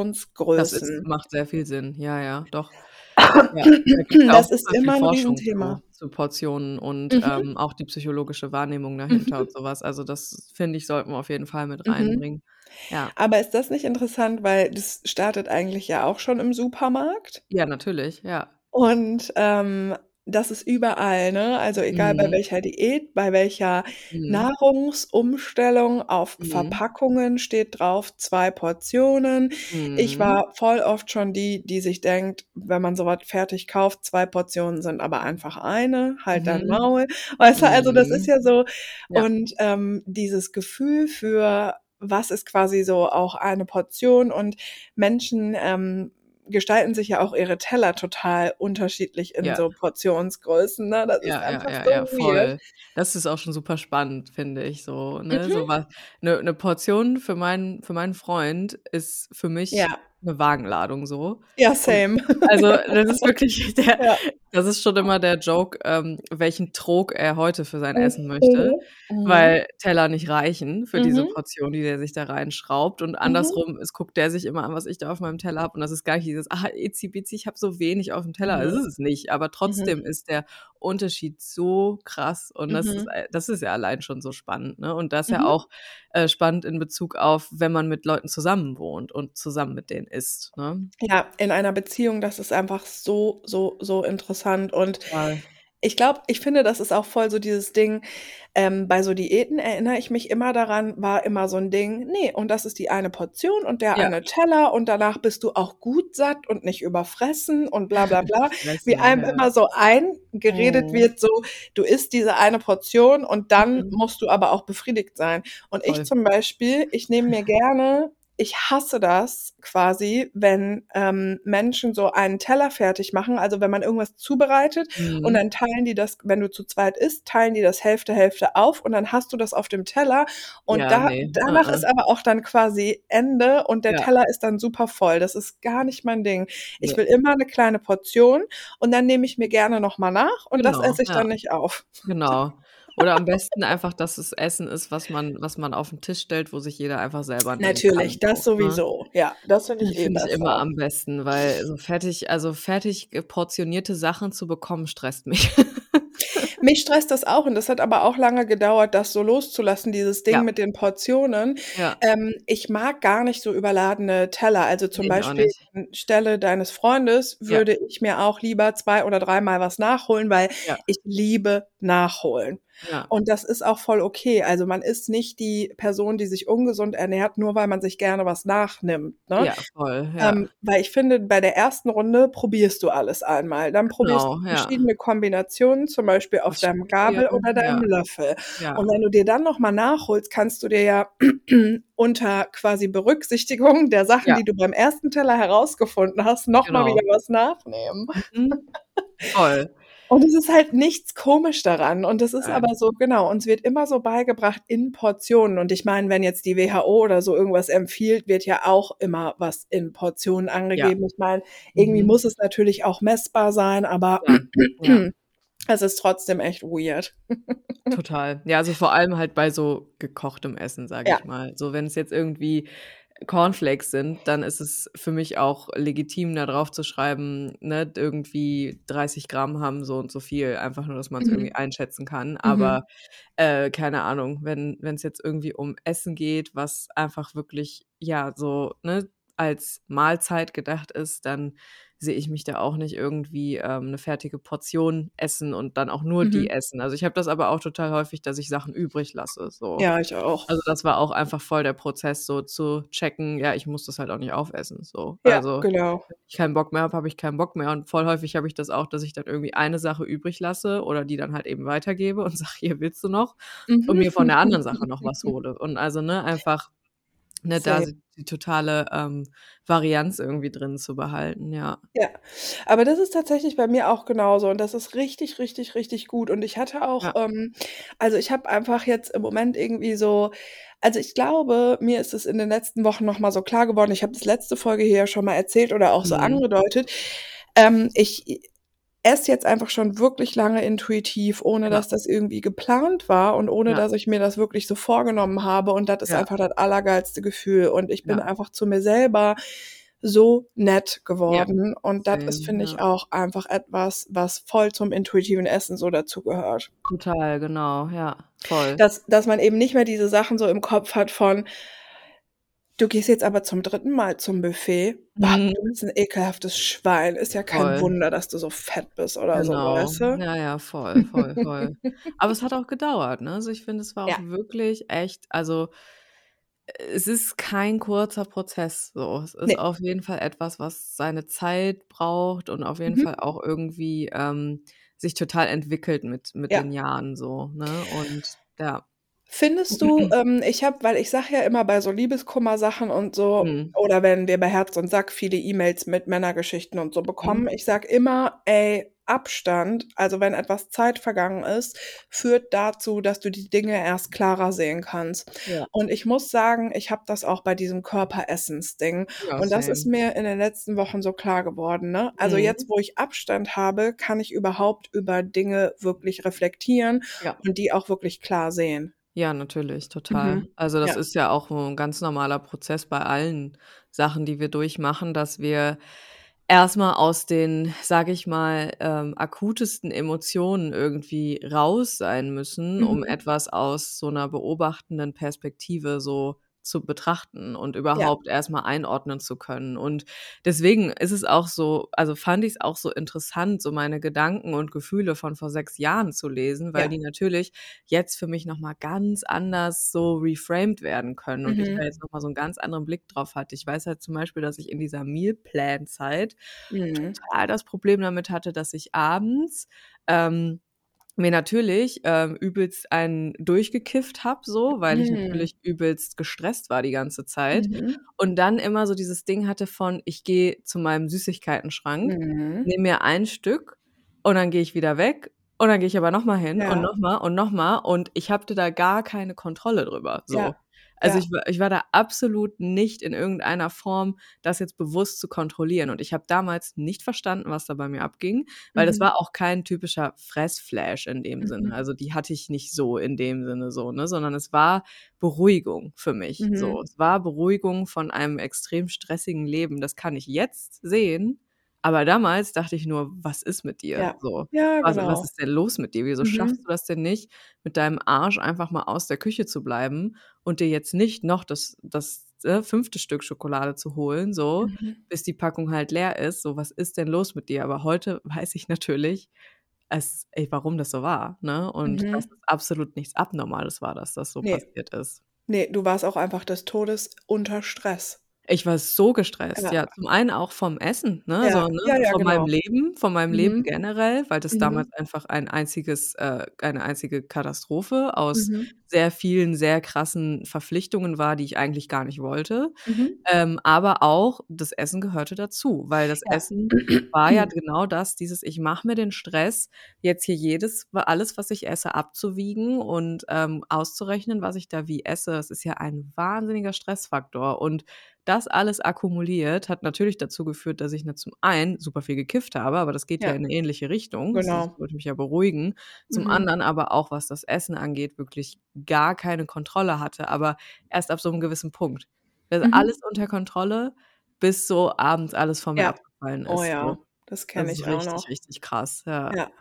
Das ist Portionsgrößen. macht sehr viel Sinn. Ja, ja, doch. Ja, da gibt's ja auch Das ist super viel immer 'n Forschung Riesenthema. zu zu Portionen und, Mhm. ähm, auch die psychologische Wahrnehmung dahinter und Mhm. so was. Also, das finde ich, sollten wir auf jeden Fall mit Mhm. reinbringen. Ja. Aber ist das nicht interessant, weil das startet eigentlich ja auch schon im Supermarkt? Ja, natürlich, ja. Und, ähm, das ist überall, ne? Also, egal bei Mhm. welcher Diät, bei welcher Mhm. Nahrungsumstellung, auf Mhm. Verpackungen steht drauf zwei Portionen. Ich Mhm. war voll oft schon die, die sich denkt, wenn man so was fertig kauft, zwei Portionen sind aber einfach eine, halt dein Mhm. Maul. Weißt du, also, das ist Mhm. ja so Ja. und, ähm, dieses Gefühl für was ist quasi so auch eine Portion und Menschen, ähm, gestalten sich ja auch ihre Teller total unterschiedlich in Ja. so Portionsgrößen, ne? Das ist Ja, ja, einfach ja, so ja, weird. voll. Das ist auch schon super spannend, finde ich so, ne? So Mhm. wa 'ne 'ne Portion für meinen für meinen Freund ist für mich Ja. 'ne Wagenladung so. Ja, Und same. also, das ist wirklich der Ja. das ist schon immer der Joke, ähm, welchen Trog er heute für sein Essen möchte, Mhm. Mhm. weil Teller nicht reichen für diese Mhm. Portion, die der sich da reinschraubt. Und Mhm. andersrum ist guckt der sich immer an, was ich da auf meinem Teller habe und das ist gar nicht dieses: „Ah, itzi-bitzi, ich habe so wenig aufm Teller.“ Das Mhm. ist es nicht, aber Mhm. trotzdem ist der Unterschied so krass und das ist Mhm. ei das ist ja allein schon so spannend, ne? Und das ja Mhm. auch, äh, spannend in Bezug auf, wenn man mit Leuten zusammenwohnt und zusammen mit denen isst, ne? Ja, in einer Beziehung, das ist einfach so, so, so interessant und Total. ich glaube ich finde, das ist auch voll so dieses Ding, ähm, bei so Diäten erinnere ich mich immer daran, war immer so 'n Ding: „Ne, und das ist die eine Portion und der Ja. eine Teller und danach bist du auch gut satt und nicht überfressen und bla bla bla.“ Wie Fressen, einem ja. immer so eingeredet Mhm. wird, so: „Du isst diese eine Portion und dann Mhm. musst du aber auch befriedigt sein.“ Und ich Voll. zum Beispiel, ich nehme mir gerne ich hasse das quasi, wenn, ähm, Menschen so einen Teller fertig machen, also, wenn man irgendwas zubereitet und Mhm. dann teilen die das wenn du zu zweit isst, teilen die das Hälfte, Hälfte auf und dann hast du das auf dem Teller und Ja, da ne, danach uh-uh. ist aber auch dann quasi Ende und der Ja. Teller ist dann super voll. Das ist gar nicht mein Ding. Ich Ne. will immer 'ne kleine Portion und dann nehme ich mir gerne noch mal nach und das Genau, esse ich ja. dann nicht auf. Genau. Oder am besten einfach, dass es Essen ist, was man was man auf 'n Tisch stellt, wo sich jeder einfach selber nehmen Natürlich, kann das so, ne? sowieso. Ja, das finde ich Das eh finde ich immer besser. am besten, weil so fertig also fertig äh, portionierte Sachen zu bekommen, stresst mich. Mich stresst das auch und das hat aber auch lange gedauert, das so loszulassen, dieses Ding Ja. mit den Portionen. Ja. Ähm, ich mag gar nicht so überladene Teller. Also, zum Ne, ich auch Beispiel nicht. anstelle deines Freundes Ja. würde ich mir auch lieber zwei oder dreimal was nachholen, weil Ja. ich liebe nachholen. Ja. Und das ist auch voll okay. Also, man ist nicht die Person, die sich ungesund ernährt, nur weil man sich gerne was nachnimmt, ne? Ja, voll, ja. Ähm, weil ich finde, bei der ersten Runde probierst du alles einmal. Dann probierst du Genau, ja. verschiedene Kombinationen, zum Beispiel auf deinem Gabel oder Ja. deinem Löffel. Ja. Und wenn du dir dann noch mal nachholst, kannst du dir ja unter quasi Berücksichtigung der Sachen, Ja. die du beim ersten Teller herausgefunden hast, noch mal wieder Genau. was nachnehmen. Mhm. Voll. Und es ist halt nichts komisch daran. Und das ist Nein. aber so genau, uns wird immer so beigebracht in Portionen. Und ich meine, wenn jetzt die W H O oder so irgendwas empfiehlt, wird ja auch immer was in Portionen Ja. angegeben. Ich meine, irgendwie Mhm. muss es natürlich auch messbar sein, aber Ja, ja. es ist trotzdem echt weird. Total. Ja, also vor allem halt bei so gekochtem Essen, sage Ja. ich mal. So, wenn's jetzt irgendwie Cornflakes sind, dann ist es für mich auch legitim, da drauf zu schreiben, ne, irgendwie dreißig Gramm haben so und so viel, einfach nur, dass man's irgendwie Mhm. einschätzen kann. Mhm. Aber, äh, keine Ahnung, wenn wenn's jetzt irgendwie um Essen geht, was einfach wirklich, ja, so, ne, als Mahlzeit gedacht ist, dann sehe ich mich da auch nicht irgendwie, ähm, 'ne fertige Portion essen und dann auch nur die Mhm. essen. Also, ich habe das aber auch total häufig, dass ich Sachen übrig lasse, so. Ja, ich auch. Also, das war auch einfach voll der Prozess, so zu checken, ja, ich muss das halt auch nicht aufessen, so. Ja, Also, genau. wenn ich keinen Bock mehr habe, habe ich keinen Bock mehr. Und voll häufig habe ich das auch, dass ich dann irgendwie eine Sache übrig lasse oder die dann halt eben weitergebe und sage: „Hier, willst du noch?“ Und Mhm. mir von der anderen Sache noch was hole. Und also, ne, einfach, ne, da Same. so die totale, ähm, Varianz irgendwie drin zu behalten, ja. Ja, aber das ist tatsächlich bei mir auch genauso und das ist richtig, richtig, richtig gut. Und ich hatte auch, Ja. ähm also, ich habe einfach jetzt im Moment irgendwie so also, ich glaube, mir ist es in den letzten Wochen noch mal so klar geworden, ich habe das letzte Folge hier ja schon mal erzählt oder auch so Mhm. angedeutet. Ähm, ich i esse jetzt einfach schon wirklich lange intuitiv, ohne Ja. dass das irgendwie geplant war und ohne Ja. dass ich mir das wirklich so vorgenommen habe. Und das ist Ja. einfach das allergeilste Gefühl. Und ich bin Ja. einfach zu mir selber so nett Ja, geworden. Und das ist, same, finde ja. ich, auch einfach etwas, was voll zum intuitiven Essen so dazugehört. Total, genau, ja, voll. Dass dass man eben nicht mehr diese Sachen so im Kopf hat von: „Du gehst jetzt aber zum dritten Mal zum Buffet. Bah, du Mhm. bist 'n ekelhaftes Schwein. Ist ja kein Voll. Wunder, dass du so fett bist“, oder so, Genau. weißt du? Ja, ja, voll, voll, voll. Aber es hat auch gedauert, ne? Also, ich finde, es war auch Ja. wirklich echt also, äh, es ist kein kurzer Prozess so. Es ist Ne. auf jeden Fall etwas, was seine Zeit braucht und auf jeden Mhm. Fall auch irgendwie, ähm, sich total entwickelt mit mit Ja. den Jahren so, ne? Und ja. Findest du, ähm ich habe weil ich sage ja immer bei so Liebeskummersachen und so Mhm. oder wenn wir bei Herz und Sack viele E-Mails mit Männergeschichten und so Mhm. bekommen, ich sage immer: „Ey, Abstand, also, wenn etwas Zeit vergangen ist, führt dazu, dass du die Dinge erst klarer sehen kannst.“ Ja. Und ich muss sagen, ich habe das auch bei diesem Körperessens-Ding. Ja, Und das ist same. mir in den letzten Wochen so klar geworden, ne? Also, jetzt, Mhm. wo ich Abstand habe, kann ich überhaupt über Dinge wirklich reflektieren Ja. und die auch wirklich klar sehen. Ja, natürlich, total. Mhm. Also, das Ja. ist ja auch 'n ganz normaler Prozess bei allen Sachen, die wir durchmachen, dass wir erst mal aus den, sage ich mal, ähm, akutesten Emotionen irgendwie raus sein müssen, um Mhm. etwas aus so 'ner beobachtenden Perspektive so zu betrachten und Ja. überhaupt erst mal einordnen zu können. Und deswegen ist es auch so also, fand ich's auch so interessant, so meine Gedanken und Gefühle von vor sechs Jahren zu lesen, weil Ja. die natürlich jetzt für mich noch mal ganz anders so reframed werden können und ich da Mhm. jetzt noch mal so 'n ganz anderen Blick drauf hatte. Ich weiß halt zum Beispiel, dass ich in dieser Meal-Plan-Zeit Mhm. total das Problem damit hatte, dass ich abends, ähm, mir natürlich, ähm, übelst einen durchgekifft habe so, weil ich Mhm. natürlich übelst gestresst war die ganze Zeit Mhm. und dann immer so dieses Ding hatte von: Ich gehe zu meinem Süßigkeitenschrank, Mhm. nehme mir ein Stück und dann gehe ich wieder weg und dann gehe ich aber noch mal hin und Ja. noch mal und noch mal und ich hatte da gar keine Kontrolle drüber Ja. so. Also, Ja. ich war ich war da absolut nicht in irgendeiner Form, das jetzt bewusst zu kontrollieren. Und ich habe damals nicht verstanden, was da bei mir abging, weil das Mhm. war auch kein typischer Fressflash in dem Sinne. Mhm. Also, die hatte ich nicht so in dem Sinne so, ne, sondern es war Beruhigung für mich so. Mhm. Es war Beruhigung von einem extrem stressigen Leben. Das kann ich jetzt sehen, aber damals dachte ich nur: „Was ist mit dir?“ Ja. So. Ja, „Was was genau. ist denn los mit dir? Wieso schaffst Mhm. du das denn nicht, mit deinem Arsch einfach mal aus der Küche zu bleiben und dir jetzt nicht noch das das, äh, fünfte Stück Schokolade zu holen, so, Mhm. bis die Packung halt leer ist. So, was ist denn los mit dir?“ Aber heute weiß ich natürlich, es ey, warum das so war, ne? Und dass Mhm. es absolut nichts Abnormales war, dass das so Ne. passiert ist. Ne, du warst auch einfach des Todes unter Stress. Ich war so gestresst, Ja. ja. Zum einen auch vom Essen, ne, Ja, so, ja, ne, ja, von meinem genau. Leben von meinem Leben Mhm. generell, weil das damals Mhm. einfach ein einziges äh, eine einzige Katastrophe aus Mhm. sehr vielen, sehr krassen Verpflichtungen war, die ich eigentlich gar nicht wollte. Mhm. Ähm, aber auch das Essen gehörte dazu, weil das Ja. Essen war ja genau das, dieses: „Ich mache mir den Stress, jetzt hier jedes alles, was ich esse, abzuwiegen und, ähm, auszurechnen, was ich da wie esse.“ Es ist ja ein wahnsinniger Stressfaktor. Und das alles akkumuliert hat natürlich dazu geführt, dass ich, ne, zum einen super viel gekifft habe, aber das geht ja Ja. in 'ne ähnliche Richtung. Das ich Genau. wollte mich ja beruhigen. Zum Mhm. anderen aber auch, was das Essen angeht, wirklich gar keine Kontrolle hatte, aber erst ab so 'nem gewissen Punkt. Also, Mhm. alles unter Kontrolle, bis so abends alles von mir Ja. abgefallen Oh ist, so. ja, das Das kenne ist ich auch richtig, noch. richtig krass, ja. Ja.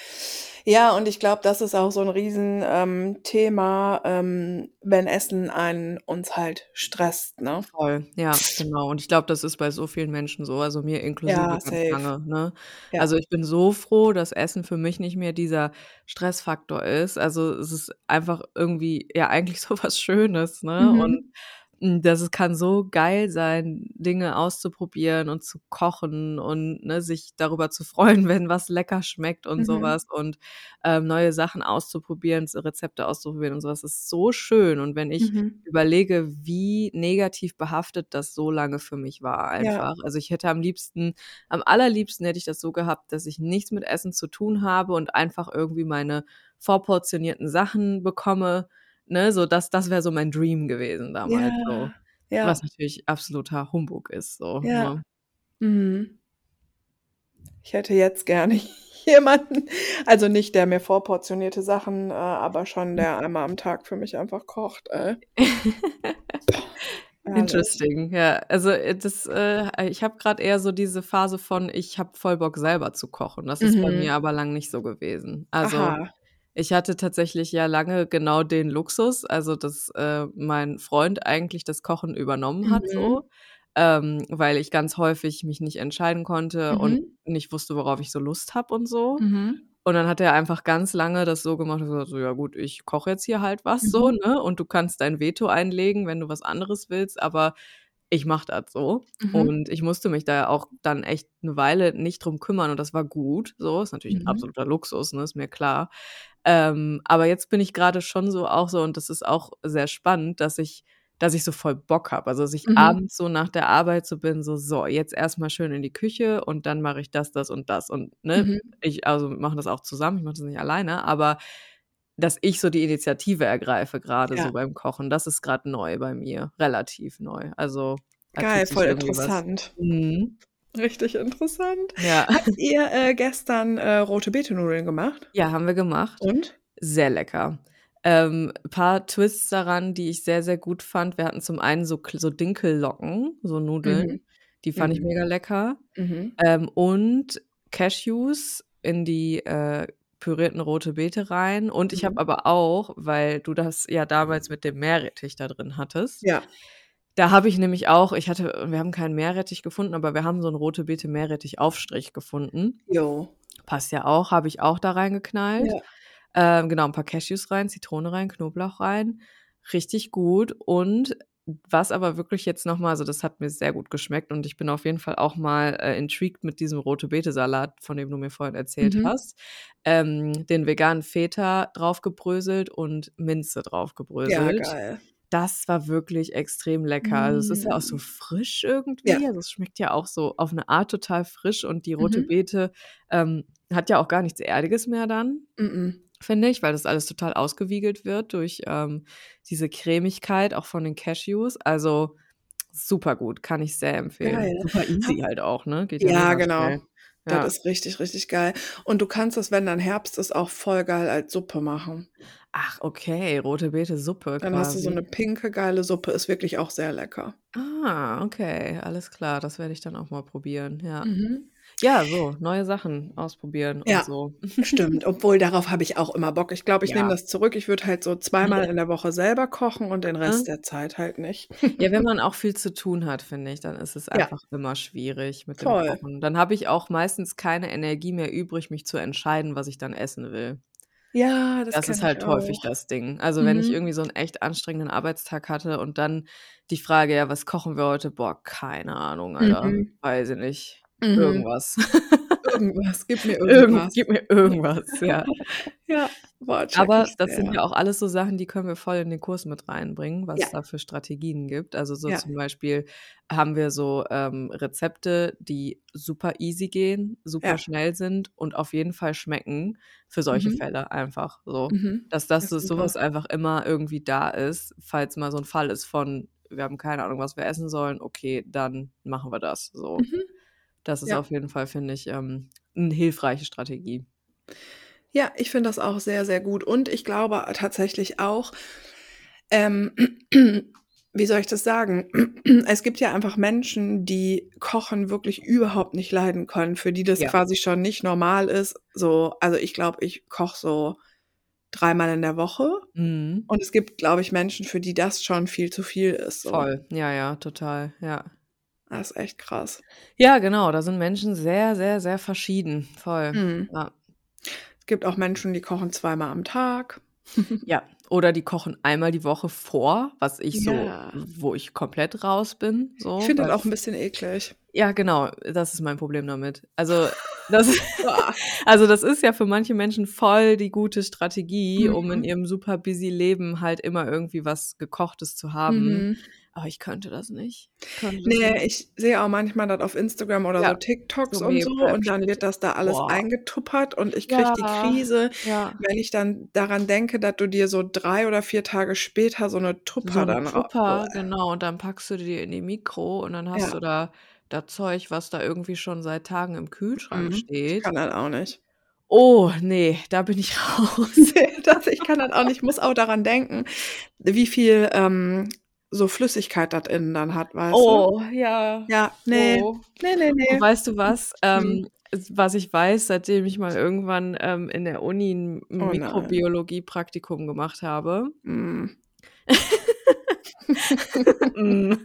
Ja, und ich glaube, das ist auch so 'n riesen, ähm, Thema, ähm, wenn Essen einen uns halt stresst, ne? Voll, ja, genau. Und ich glaube, das ist bei so vielen Menschen so, also mir inklusive Ja, ganz safe. lange, ne? Ja. Also, ich bin so froh, dass Essen für mich nicht mehr dieser Stressfaktor ist. Also, es ist einfach irgendwie ja eigentlich so was Schönes, ne? Und, Mhm. hm, das es kann so geil sein, Dinge auszuprobieren und zu kochen und, ne, sich darüber zu freuen, wenn was lecker schmeckt und so Mhm. was und, ähm, neue Sachen auszuprobieren, so Rezepte auszuprobieren und so was. Das ist so schön. Und wenn ich Mhm. überlege, wie negativ behaftet das so lange für mich war Ja. einfach. Also, ich hätte am liebsten am allerliebsten hätte ich das so gehabt, dass ich nichts mit Essen zu tun habe und einfach irgendwie meine vorportionierten Sachen bekomme, ne? So das das wäre so mein Dream gewesen damals so, Ja, ja. was natürlich absoluter Humbug ist so, Ja. ne? Mhm. Ich hätte jetzt gerne jemanden also nicht, der mir vorportionierte Sachen, äh, aber schon, Hm. der einmal am Tag für mich einfach kocht, ey. Herrlich. Interesting, ja. Also, äh, das äh, ich habe grad eher so diese Phase von, ich habe voll Bock, selber zu kochen. Das ist bei Mhm. mir aber lang nicht so gewesen. Also, Aha. ich hatte tatsächlich ja lange genau den Luxus, also, dass, äh, mein Freund eigentlich das Kochen übernommen hat Mhm. so, ähm, weil ich ganz häufig mich nicht entscheiden konnte und Mhm. nicht wusste, worauf ich so Lust habe und so. Mhm. Und dann hat er einfach ganz lange das so gemacht und gesagt so: „Ja gut, ich koche jetzt hier halt was so, Mhm. ne, und du kannst dein Veto einlegen, wenn du was anderes willst, aber ich mache das so.“ Mhm. Und ich musste mich da ja auch dann echt 'ne Weile nicht drum kümmern und das war gut so. Ist natürlich 'n Mhm. absoluter Luxus, ne, ist mir klar. Ähm, aber jetzt bin ich grade schon so auch so und das ist auch sehr spannend, dass ich dass ich so voll Bock habe. Also, dass ich Mhm. abends so nach der Arbeit so bin, so: „So, jetzt erst mal schön in die Küche und dann mache ich das, das und das.“ Und, ne, Mhm. ich also, wir machen das auch zusammen, ich mache das nicht alleine, aber dass ich so die Initiative ergreife grade so Ja. beim Kochen, das ist grad neu bei mir, relativ neu. Also, da Geil, tut sich voll irgendwie was. interessant. Mhm. Richtig interessant. Ja. Habt ihr, äh, gestern, äh, rote Beete-Nudeln gemacht? Ja, haben wir gemacht. Und? Sehr lecker. Ähm, paar Twists daran, die ich sehr, sehr gut fand. Wir hatten zum einen so Kl so Dinkellocken, so Mhm. Nudeln, die fand ich Mhm. mega lecker. Mhm. Ähm, und Cashews in die, äh, pürierten rote Beete rein. Und ich habe Mhm. aber auch, weil du das ja damals mit dem Meerrettich da drin hattest Ja. da habe ich nämlich auch ich hatte wir haben keinen Meerrettich gefunden, aber wir haben so 'n Rote-Beete-Meerrettich-Aufstrich gefunden. Jo. Passt ja auch, habe ich auch da reingeknallt. Ja. Ähm, genau, 'n paar Cashews rein, Zitrone rein, Knoblauch rein. Richtig gut. Und was aber wirklich jetzt noch mal also, das hat mir sehr gut geschmeckt und ich bin auf jeden Fall auch mal, äh, intrigued mit diesem Rote-Beete-Salat, von dem du mir vorhin erzählt Mhm. hast. Ähm, den veganen Feta draufgebröselt und Minze Ja, draufgebröselt. geil. Das war wirklich extrem lecker. Also, es ist ja auch so Mm. frisch Ja. irgendwie. Also, es schmeckt ja auch so auf 'ne Art total frisch und die rote Mhm. Beete, ähm, hat ja auch gar nichts Erdiges mehr dann. Mm. finde ich, weil das alles total ausgewiegelt wird durch, ähm, diese Cremigkeit auch von den Cashews. Also, super gut, kann ich sehr empfehlen. Geil. Super easy halt auch, ne? Geht ja Ja, mega genau. schnell. Das Ja. ist richtig, richtig geil. Und du kannst das, wenn dann Herbst ist, auch voll geil als Suppe machen. Ach, okay, rote Beete-Suppe Dann hast du so quasi. 'ne pinke, geile Suppe, ist wirklich auch sehr lecker. Ah, okay, alles klar, das werde ich dann auch mal probieren, ja. Mhm. Ja, so, neue Sachen ausprobieren und Ja, so. stimmt. Obwohl, darauf habe ich auch immer Bock. Ich glaube, ich nehme Ja. das zurück. Ich würde halt so zweimal in der Woche selber kochen und den Mhm. Rest der Zeit halt nicht. Ja, wenn man auch viel zu tun hat, finde ich, dann ist es Ja. einfach immer schwierig mit dem Voll. Kochen. Dann habe ich auch meistens keine Energie mehr übrig, mich zu entscheiden, was ich dann essen will. Ja, das Das ist kenne ich halt häufig auch. das Ding. Also, wenn ich Mhm. irgendwie so 'n echt anstrengenden Arbeitstag hatte und dann die Frage: „Ja, was kochen wir heute?“ Boah, keine Ahnung, Alter. Mhm. Weiß ich nicht. Mhm. Irgendwas. Irgendwas, gib mir Irgend irgendwas. gib mir irgendwas, ja. Ja, boah, checke Aber ich das sind sehr. ja auch alles so Sachen, die können wir voll in den Kurs mit reinbringen, was Ja. es da für Strategien gibt. Also, so Ja. zum Beispiel haben wir so, ähm, Rezepte, die super easy gehen, super Ja. schnell sind und auf jeden Fall schmecken für solche Mhm. Fälle einfach so. Mhm. Dass Ja, das so so super. was einfach immer irgendwie da ist, falls mal so 'n Fall ist von: „Wir haben keine Ahnung, was wir essen sollen.“ Okay, dann machen wir das so. Mhm. Das ist Ja. auf jeden Fall, finde ich, ähm, 'n hilfreiche Strategie. Ja, ich finde das auch sehr, sehr gut. Und ich glaube tatsächlich auch, ähm, wie soll ich das sagen? Es gibt ja einfach Menschen, die Kochen wirklich überhaupt nicht leiden können, für die das Ja. quasi schon nicht normal ist. So, also, ich glaube, ich koche so dreimal in der Woche. Mhm. Und es gibt, glaube ich, Menschen, für die das schon viel zu viel ist so. Voll. Ja, ja, total, ja. Das ist echt krass. Ja, genau, da sind Menschen sehr, sehr, sehr verschieden. Voll, Mhm. ja. Es gibt auch Menschen, die kochen zweimal am Tag. Ja, oder die kochen einmal die Woche vor, was ich so Ja. wo ich komplett raus bin, Ich so, finde das weil auch 'n bisschen eklig. Ja, genau, das ist mein Problem damit. Also, das Boah. also, das ist ja für manche Menschen voll die gute Strategie, um in Mhm. ihrem super busy Leben halt immer irgendwie was Gekochtes zu haben. Mhm. Aber ich könnte das nicht. Ich könnte das Ne, nicht. ich sehe auch manchmal das auf Instagram oder so Ja, TikToks so und Meal so Prep und dann Shit. wird das da alles Boah. eingetuppert und ich kriege die Ja, Krise, ja. wenn ich dann daran denke, dass du dir so drei oder vier Tage später so 'ne So Tupper 'n dann ra Tupper, genau, und dann packst du die in die Mikro und dann hast Ja. du da da Zeug, was da irgendwie schon seit Tagen im Kühlschrank Mhm. Ich steht. kann das auch nicht. Oh, ne, da bin ich raus. Ne, das ich kann das auch nicht. Ich muss auch daran denken, wie viel, ähm, so Flüssigkeit das innen dann hat, weißt du? Oh, ja. Ja, ne. Oh. Ne, ne, Und ne. weißt du was? Mhm. Ähm, s was ich weiß, seitdem ich mal irgendwann, ähm, in der Uni 'n Oh nein. Mikrobiologie-Praktikum gemacht habe Mhm. Hm.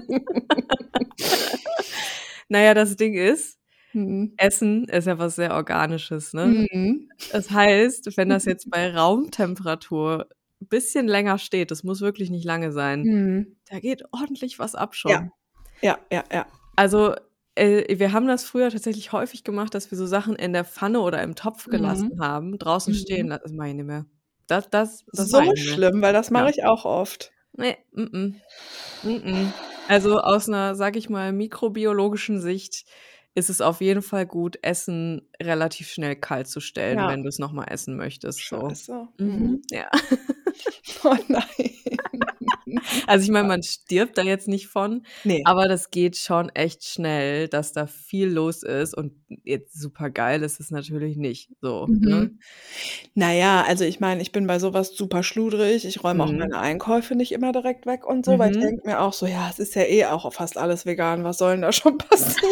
Na ja, das Ding ist, Mhm. Essen ist ja was sehr Organisches, ne? Mhm. Das heißt, wenn das jetzt bei Raumtemperatur bisschen länger steht, das muss wirklich nicht lange sein, Mhm. da geht ordentlich was ab Ja. schon. Ja, ja, ja. Also, äh, wir haben das früher tatsächlich häufig gemacht, dass wir so Sachen in der Pfanne oder im Topf Mhm. gelassen haben, draußen stehen Mhm. la das mache ich nicht mehr. Das das das mache So ich nicht mehr. schlimm, weil das Ja. mache ich auch oft. Ne, m-m. M-m. Also, aus 'ner, sage ich mal, mikrobiologischen Sicht ist es auf jeden Fall gut, Essen relativ schnell kalt zu stellen, Ja. wenn du's noch mal essen möchtest, so. Scheiße. Mhm. Mhm, ja. Oh nein. Also, ich meine, man stirbt da jetzt nicht von, Ne. aber das geht schon echt schnell, dass da viel los ist und jetzt supergeil ist es natürlich nicht so, ne? Mhm. Na ja, also, ich meine, ich bin bei so was super schludrig. Ich räume auch Mhm. meine Einkäufe nicht immer direkt weg und so, weil ich Mhm. denke mir auch so: „Ja, es ist ja eh auch fast alles vegan. Was soll 'n da schon passieren?“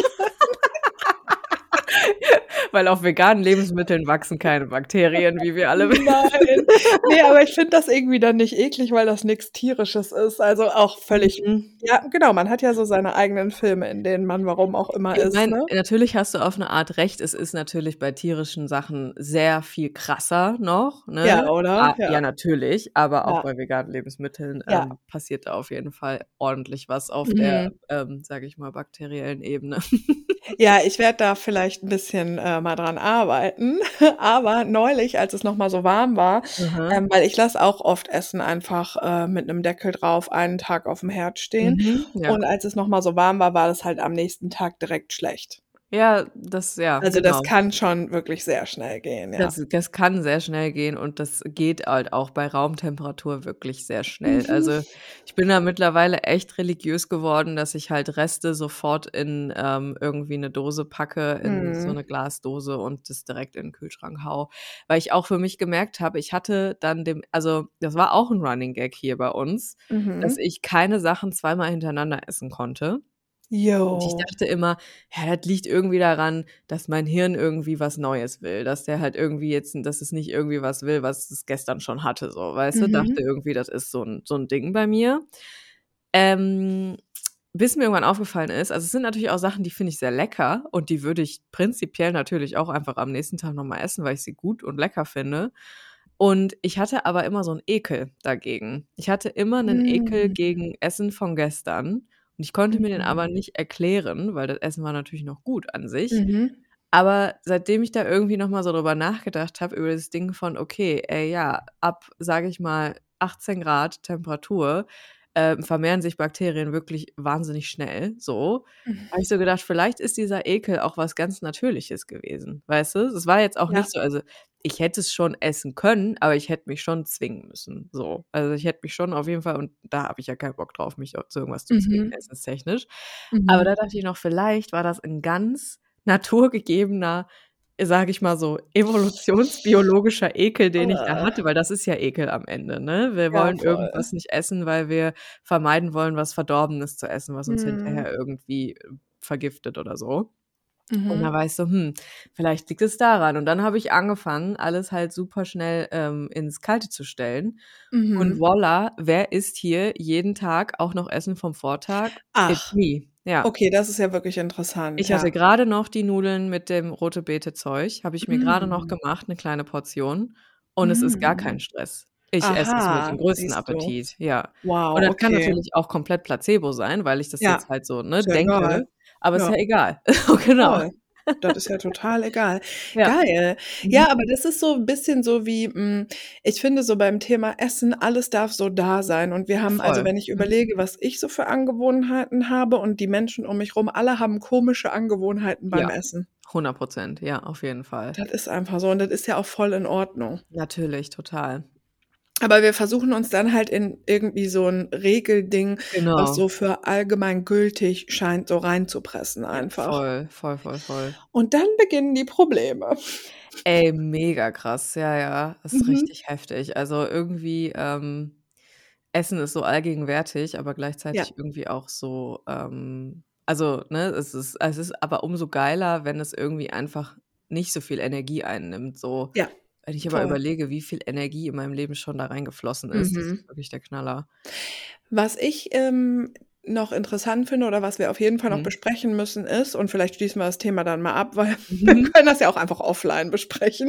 Weil auf veganen Lebensmitteln wachsen keine Bakterien, wie wir alle wissen. Nein. Ne, aber ich finde das irgendwie dann nicht eklig, weil das nix Tierisches ist. Also, auch völlig Mhm. ja, genau, man hat ja so seine eigenen Filme, in denen man warum auch immer Ich isst, meine, ne? natürlich hast du auf 'ne Art recht. Es ist natürlich bei tierischen Sachen sehr viel krasser noch, Ja, ne? oder? Ah, Ja. ja, natürlich, aber auch Ja. bei veganen Lebensmitteln, Ja. ähm, passiert da auf jeden Fall ordentlich was auf der, Mhm. ähm, sage ich mal, bakteriellen Ebene. Ja, ich werde da vielleicht 'n bisschen, äh, mal dran arbeiten. Aber neulich, als es noch mal so warm war Mhm. ähm, weil ich lasse auch oft Essen einfach, äh, mit 'nem Deckel drauf einen Tag aufm Herd stehen. Mhm, ja. Und als es noch mal so warm war, war das halt am nächsten Tag direkt schlecht. Ja, das ja, Also, das genau. kann schon wirklich sehr schnell gehen, ja. Das das kann sehr schnell gehen und das geht halt auch bei Raumtemperatur wirklich sehr schnell. Mhm. Also, ich bin da mittlerweile echt religiös geworden, dass ich halt Reste sofort in, ähm, irgendwie 'ne Dose packe, in so Mhm. 'ne Glasdose und das direkt in 'n Kühlschrank haue. Weil ich auch für mich gemerkt habe, ich hatte dann dem also, das war auch 'n Running Gag hier bei uns, dass Mhm. ich keine Sachen zweimal hintereinander essen konnte. Und ich Jo. dachte immer: „Ja, das liegt irgendwie daran, dass mein Hirn irgendwie was Neues will, dass der halt irgendwie jetzt dass es nicht irgendwie was will, was es gestern schon hatte“, so, weißt du? Dachte Mhm. irgendwie, das ist so 'n so 'n Ding bei mir. Ähm, bis mir irgendwann aufgefallen ist also, es sind natürlich auch Sachen, die finde ich sehr lecker und die würde ich prinzipiell natürlich auch einfach am nächsten Tag noch mal essen, weil ich sie gut und lecker finde. Und ich hatte aber immer so 'n Ekel dagegen. Ich hatte immer 'nen Ekel Mhm. gegen Essen von gestern und ich konnte mir den Mhm. aber nicht erklären, weil das Essen war natürlich noch gut an sich. Mhm. Aber seitdem ich da irgendwie noch mal so drüber nachgedacht habe, über das Ding von, okay, ey, ja, ab, sage ich mal, achtzehn Grad Temperatur, ähm, vermehren sich Bakterien wirklich wahnsinnig schnell so, habe ich so gedacht, vielleicht ist dieser Ekel auch was ganz Natürliches gewesen, weißt du? Es war jetzt auch Ja. nicht so also, ich hätte es schon essen können, aber ich hätte mich schon zwingen müssen, so. Also, ich hätte mich schon auf jeden Fall und da habe ich ja keinen Bock drauf, mich auch zu irgendwas zu zwingen, Mhm. essenstechnisch. Aber da Mhm. dachte ich noch, vielleicht war das 'n ganz naturgegebener, sage ich mal so, evolutionsbiologischer Ekel, den ich da hatte, weil das ist ja Ekel am Ende, ne? Wir Ja, wollen voll. irgendwas nicht essen, weil wir vermeiden wollen, was Verdorbenes zu essen, was uns Mhm. hinterher irgendwie vergiftet oder so. Und da Mhm. war ich so: „Hm, vielleicht liegt es daran.“ Und dann habe ich angefangen, alles halt super schnell, ähm, ins Kalte zu stellen. Und Mhm. voilà, wer isst hier jeden Tag auch noch Essen vom Vortag? It's Ach, me, ja. okay, das ist ja wirklich interessant, Ich hatte ja. grade noch die Nudeln mit dem Rote-Beete-Zeug, habe ich mir grade noch Mhm. gemacht, 'ne kleine Portion, und es ist gar kein Mhm. Stress. Ich esse es mit dem Aha, größten siehst du. Appetit, ja. Und Wow, das kann okay. natürlich auch komplett Placebo sein, weil ich das Ja, jetzt halt so, ne, ist ja egal. denke, aber ist ja Ja. egal. Genau. Voll. Das ist ja total egal. Ja. Geil. Ja, Mhm. aber das ist so 'n bisschen so wie hm, ich finde so beim Thema Essen, alles darf so da sein. Und wir haben also, Voll. wenn ich Mhm. überlege, was ich so für Angewohnheiten habe und die Menschen um mich rum, alle haben komische Angewohnheiten beim Ja, Essen. hundert Prozent, ja, auf jeden Fall. Das ist einfach so und das ist ja auch voll in Ordnung. Natürlich, total. Aber wir versuchen uns dann halt in irgendwie so 'n Regelding, was Genau. so für allgemeingültig scheint, so reinzupressen Ja, einfach. voll, voll, voll, voll. Und dann beginnen die Probleme. Ey, mega krass. Ja, ja, ist Mhm. richtig heftig. Also, irgendwie, ähm Essen ist so allgegenwärtig, aber Ja. gleichzeitig irgendwie auch so, ähm also, ne, es ist es ist aber umso geiler, wenn es irgendwie einfach nicht so viel Energie einnimmt, so. Ja, Wenn ich aber voll. überlege, wie viel Energie in meinem Leben schon da reingeflossen ist, das Mhm. ist wirklich der Knaller. Was ich, ähm, noch interessant finde oder was wir auf jeden Fall noch Mhm. besprechen müssen ist und vielleicht schließen wir das Thema dann mal ab, weil wir Mhm. können das ja auch einfach offline besprechen.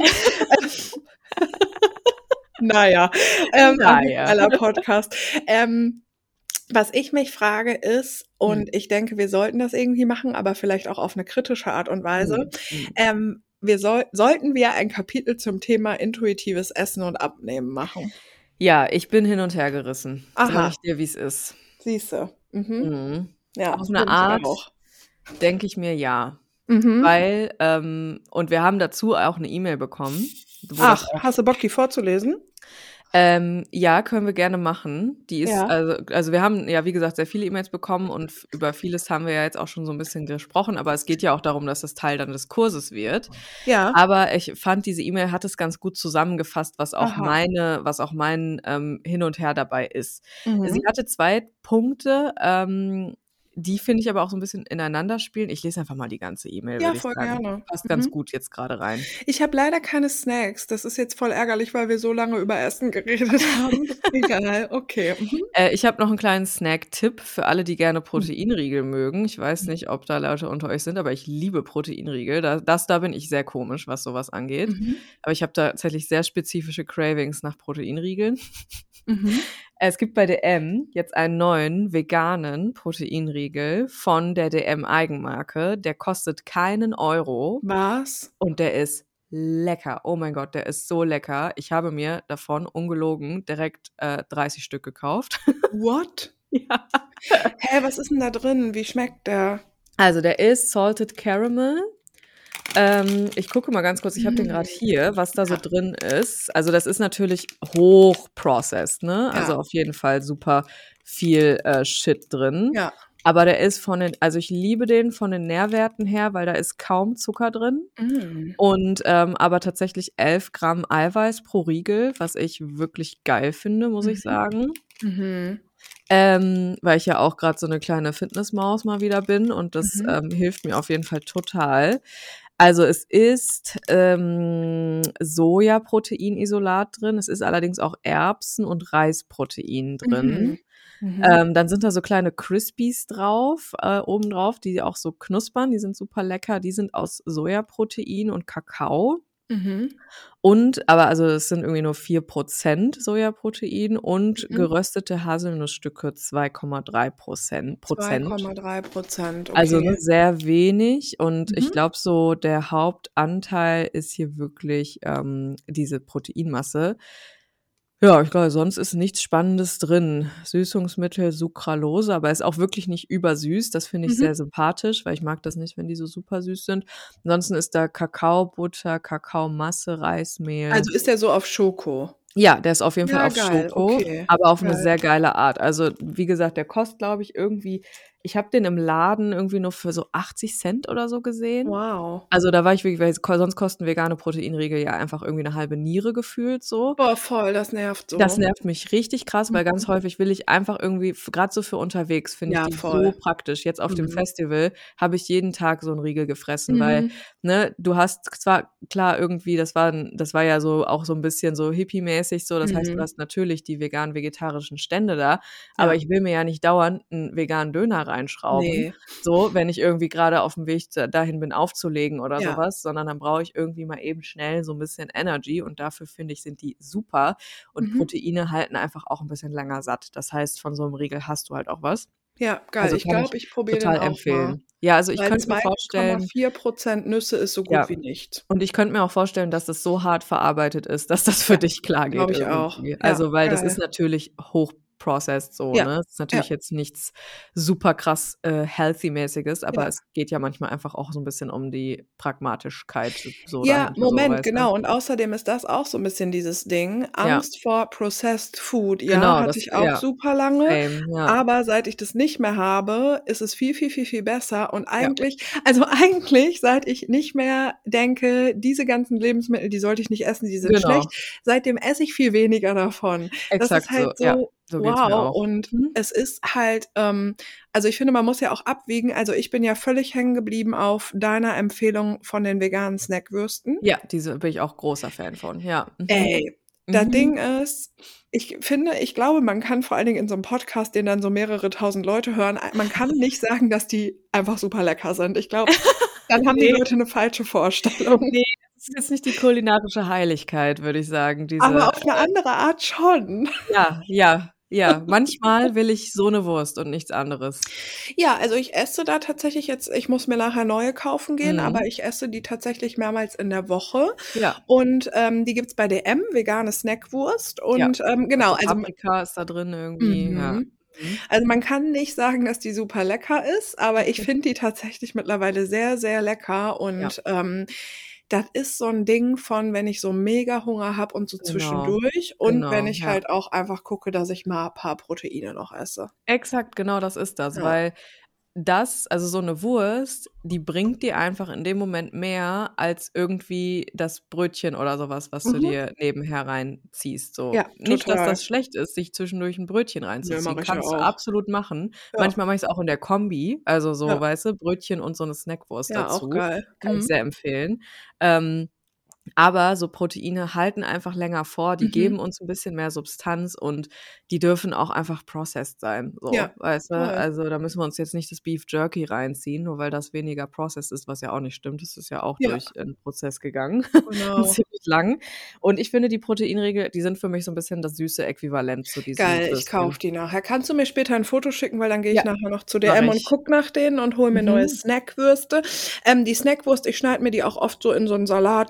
Na ja, ähm, Na ja. aktueller Podcast. Ähm, was ich mich frage, ist Mhm. und ich denke, wir sollten das irgendwie machen, aber vielleicht auch auf 'ne kritische Art und Weise. Mhm, mhm. Ähm, wir soll sollten wir ein Kapitel zum Thema intuitives Essen und Abnehmen machen? Ja, ich bin hin und hergerissen, sage Aha. ich dir, wie's ist. Siehst du. Mhm. Mhm. Ja, Auf 'ne bin ich Art auch. denke ich mir ja, Mhm. weil ähm, und wir haben dazu auch 'ne E-Mail bekommen, wo das Ach, auch hast du Bock, die vorzulesen? Ähm, ja, können wir gerne machen. Die ist Ja. also also, wir haben ja, wie gesagt, sehr viele E-Mails bekommen und f über vieles haben wir ja jetzt auch schon so 'n bisschen gesprochen, aber es geht ja auch darum, dass das Teil dann des Kurses wird. Ja. Aber ich fand, diese E-Mail hat es ganz gut zusammengefasst, was auch Aha. meine was auch mein, ähm, Hin und Her dabei ist. Sie Mhm. hatte zwei Punkte, ähm, die finde ich aber auch so 'n bisschen ineinander spielen. Ich lese einfach mal die ganze E-Mail, Ja, würde ich voll sagen. gerne. Passt ganz Mhm. gut jetzt grade rein. Ich habe leider keine Snacks. Das ist jetzt voll ärgerlich, weil wir so lange über Essen geredet haben. Egal, okay. Mhm. Äh, ich habe noch 'n kleinen Snacktipp für alle, die gerne Hm. Proteinriegel mögen. Ich weiß Hm. nicht, ob da Leute unter euch sind, aber ich liebe Proteinriegel. Da das da bin ich sehr komisch, was so was angeht. Mhm. Aber ich habe tatsächlich sehr spezifische Cravings nach Proteinriegeln. Mhm. Es gibt bei DM jetzt einen neuen veganen Proteinriegel von der DM-Eigenmarke. Der kostet keinen Euro Was? und der ist lecker. Oh mein Gott, der ist so lecker. Ich habe mir davon ungelogen direkt, äh, dreißig Stück gekauft. What? Ja. Hä, was ist 'n da drin? Wie schmeckt der? Also, der ist Salted Caramel. Ähm, ich gucke mal ganz kurz, ich habe den grad hier, was da so Ja. drin ist. Also, das ist natürlich hoch processed, ne? Also, Ja. auf jeden Fall super viel, äh, Shit drin. Ja. Aber der ist von den also, ich liebe den von den Nährwerten her, weil da ist kaum Zucker drin Mm. und, ähm, aber tatsächlich elf Gramm Eiweiß pro Riegel, was ich wirklich geil finde, muss ich Mhm. sagen. Mhm. Ähm, weil ich ja auch grad so 'ne kleine Fitnessmaus mal wieder bin und das, Mhm. ähm, hilft mir auf jeden Fall total. Also, es ist, ähm, Sojaproteinisolat drin. Es ist allerdings auch Erbsen und Reisprotein drin. Mhm. Mhm. Ähm, dann sind da so kleine Crispies drauf äh, obendrauf, die auch so knuspern, die sind super lecker. Die sind aus Sojaprotein und Kakao. Mhm. Und aber also, es sind irgendwie nur vier Prozent Sojaprotein und Mhm. geröstete Haselnussstücke zwei Komma drei Prozent zwei Prozent. Komma drei Prozent, Also, ne, okay. sehr wenig und ich Mhm. glaube so, der Hauptanteil ist hier wirklich, ähm, diese Proteinmasse. Ja, ich glaube, sonst ist nichts Spannendes drin. Süßungsmittel, Sucralose, aber ist auch wirklich nicht übersüß. Das finde ich Mhm. sehr sympathisch, weil ich mag das nicht, wenn die so super süß sind. Ansonsten ist da Kakaobutter, Kakaomasse, Reismehl. Also, ist der so auf Schoko? Ja, der ist auf jeden Fall Ja, auf geil, Schoko, okay, aber auf 'ne geil. sehr geile Art. Also, wie gesagt, der kostet, glaube ich, irgendwie ich habe den im Laden irgendwie nur für so achtzig Cent oder so gesehen. Wow. Also, da war ich wirklich weil ko sonst kosten vegane Proteinriegel ja einfach irgendwie 'ne halbe Niere gefühlt so. Boah, voll, das nervt Das so. nervt mich richtig krass, weil ganz Mhm. häufig will ich einfach irgendwie f grad so für unterwegs finde ich Ja, die so voll. praktisch. Jetzt auf dem Mhm. Festival habe ich jeden Tag so 'n Riegel gefressen, weil, Mhm. ne, du hast zwar klar irgendwie, das war 'n das war ja so auch so 'n bisschen so hippiemäßig so, das heißt, du Mhm. hast natürlich die vegan-vegetarischen Stände da, aber Ja. ich will mir ja nicht dauernd 'n veganen Döner reinschrauben, Ne. so, wenn ich irgendwie grade aufm Weg da dahin bin aufzulegen oder so Ja. was, sondern dann brauche ich irgendwie mal eben schnell so 'n bisschen Energy und dafür finde ich, sind die super und Mhm. Proteine halten einfach auch 'n bisschen länger satt. Das heißt, von so 'nem Riegel hast du halt auch was. Ja, geil. Also, Ich kann ich glaube, ich probiere den total auch mal, empfehlen. Ja, also, ich weil könnte mir zwei Komma vorstellen vier Prozent Nüsse ist so gut Ja. wie nichts. Und ich könnte mir auch vorstellen, dass das so hart verarbeitet ist, dass das für Ja, dich klar geht glaube ich auch. irgendwie. Ja, Also, weil das ist geil. natürlich hoch processed so, Ja, ne? Das ist ja. natürlich jetzt nichts super krass, äh, healthy-mäßiges, aber Ja. es geht ja manchmal einfach auch so 'n bisschen um die Pragmatischkeit so Ja, dahinter so, Moment, weißt du? genau. Und außerdem ist das auch so 'n bisschen dieses Ding, Ja. Angst vor processed food. Ja, Genau, hatte das ich auch ja, super lange, same, ja. aber seit ich das nicht mehr habe, ist es viel, viel, viel, viel besser und Ja. eigentlich also, eigentlich, seit ich nicht mehr denke, diese ganzen Lebensmittel, die sollte ich nicht essen, die sind Genau. schlecht, seitdem esse ich viel weniger davon. Das ist Exakt so, halt ja. so So geht's mir wow auch. und Mhm. es ist halt, ähm also, ich finde, man muss ja auch abwägen also, ich bin ja völlig hängen geblieben auf deiner Empfehlung von den veganen Snackwürsten. Ja, diese bin ich auch großer Fan von, ja. Mhm. Ey, das Mhm. Ding ist, ich finde ich glaube, man kann vor allen Dingen in so 'nem Podcast, den dann so mehrere tausend Leute hören ei man kann nicht sagen, dass die einfach super lecker sind. Ich glaube, dann haben die Ne. Leute 'ne falsche Vorstellung. Ne, das ist jetzt nicht die kulinarische Heiligkeit, würde ich sagen, Aber diese, auf 'ne äh andere Art schon. Ja, ja, ja. Manchmal will ich so 'ne Wurst und nichts anderes. Ja, also, ich esse da tatsächlich jetzt ich muss mir nachher neue kaufen gehen, aber Mhm. ich esse die tatsächlich mehrmals in der Woche Ja. und, ähm, die gibt's bei DM, vegane Snackwurst Ja. und, ähm, genau, Also, also m Paprika ist da drin irgendwie, ja. Mhm. Mhm. Also, man kann nicht sagen, dass die super lecker ist, aber ich finde die tatsächlich mittlerweile sehr, sehr lecker Ja. und, ähm, das ist so 'n Ding von, wenn ich so mega Hunger habe und so Genau, zwischendurch und wenn genau, ich ja. halt auch einfach gucke, dass ich mal paar Proteine noch esse. Exakt, genau das ist das, Ja. weil das also, so 'ne Wurst, die bringt dir einfach in dem Moment mehr als irgendwie das Brötchen oder so was, was du Mhm. dir nebenher reinziehst so. Ja, Nicht, dass total. das schlecht ist, sich zwischendurch 'n Brötchen Ne, reinzuziehen. mache ich ja Kannst du auch. absolut machen. Ja. Manchmal mache ich's auch in der Kombi, also, so, Ja. weißt du, Brötchen und so 'ne Snackwurst Ja, auch dazu. geil. Kann ich Mhm. sehr empfehlen. Ähm, aber so Proteine halten einfach länger vor, die Mhm. geben uns 'n bisschen mehr Substanz und die dürfen auch einfach processed sein, so, Ja, weißt du? voll. Also, da müssen wir uns jetzt nicht das Beef Jerky reinziehen, nur weil das weniger processed ist, was ja auch nicht stimmt. Das ist ja auch Ja. durch 'n Prozess gegangen, Genau. ziemlich lang. Und ich finde, die Proteinriegel, die sind für mich so 'n bisschen das süße Äquivalent zu diesen Geil, ich kaufe Würstchen. die nachher. Kannst du mir später 'n Foto schicken, weil dann gehe ich Ja, nachher noch zu mache DM und ich. gucke nach denen und hole mir neue Mhm. Snackwürste. Ähm, die Snackwurst, ich schneide mir die auch oft so in so 'n Salat oder so.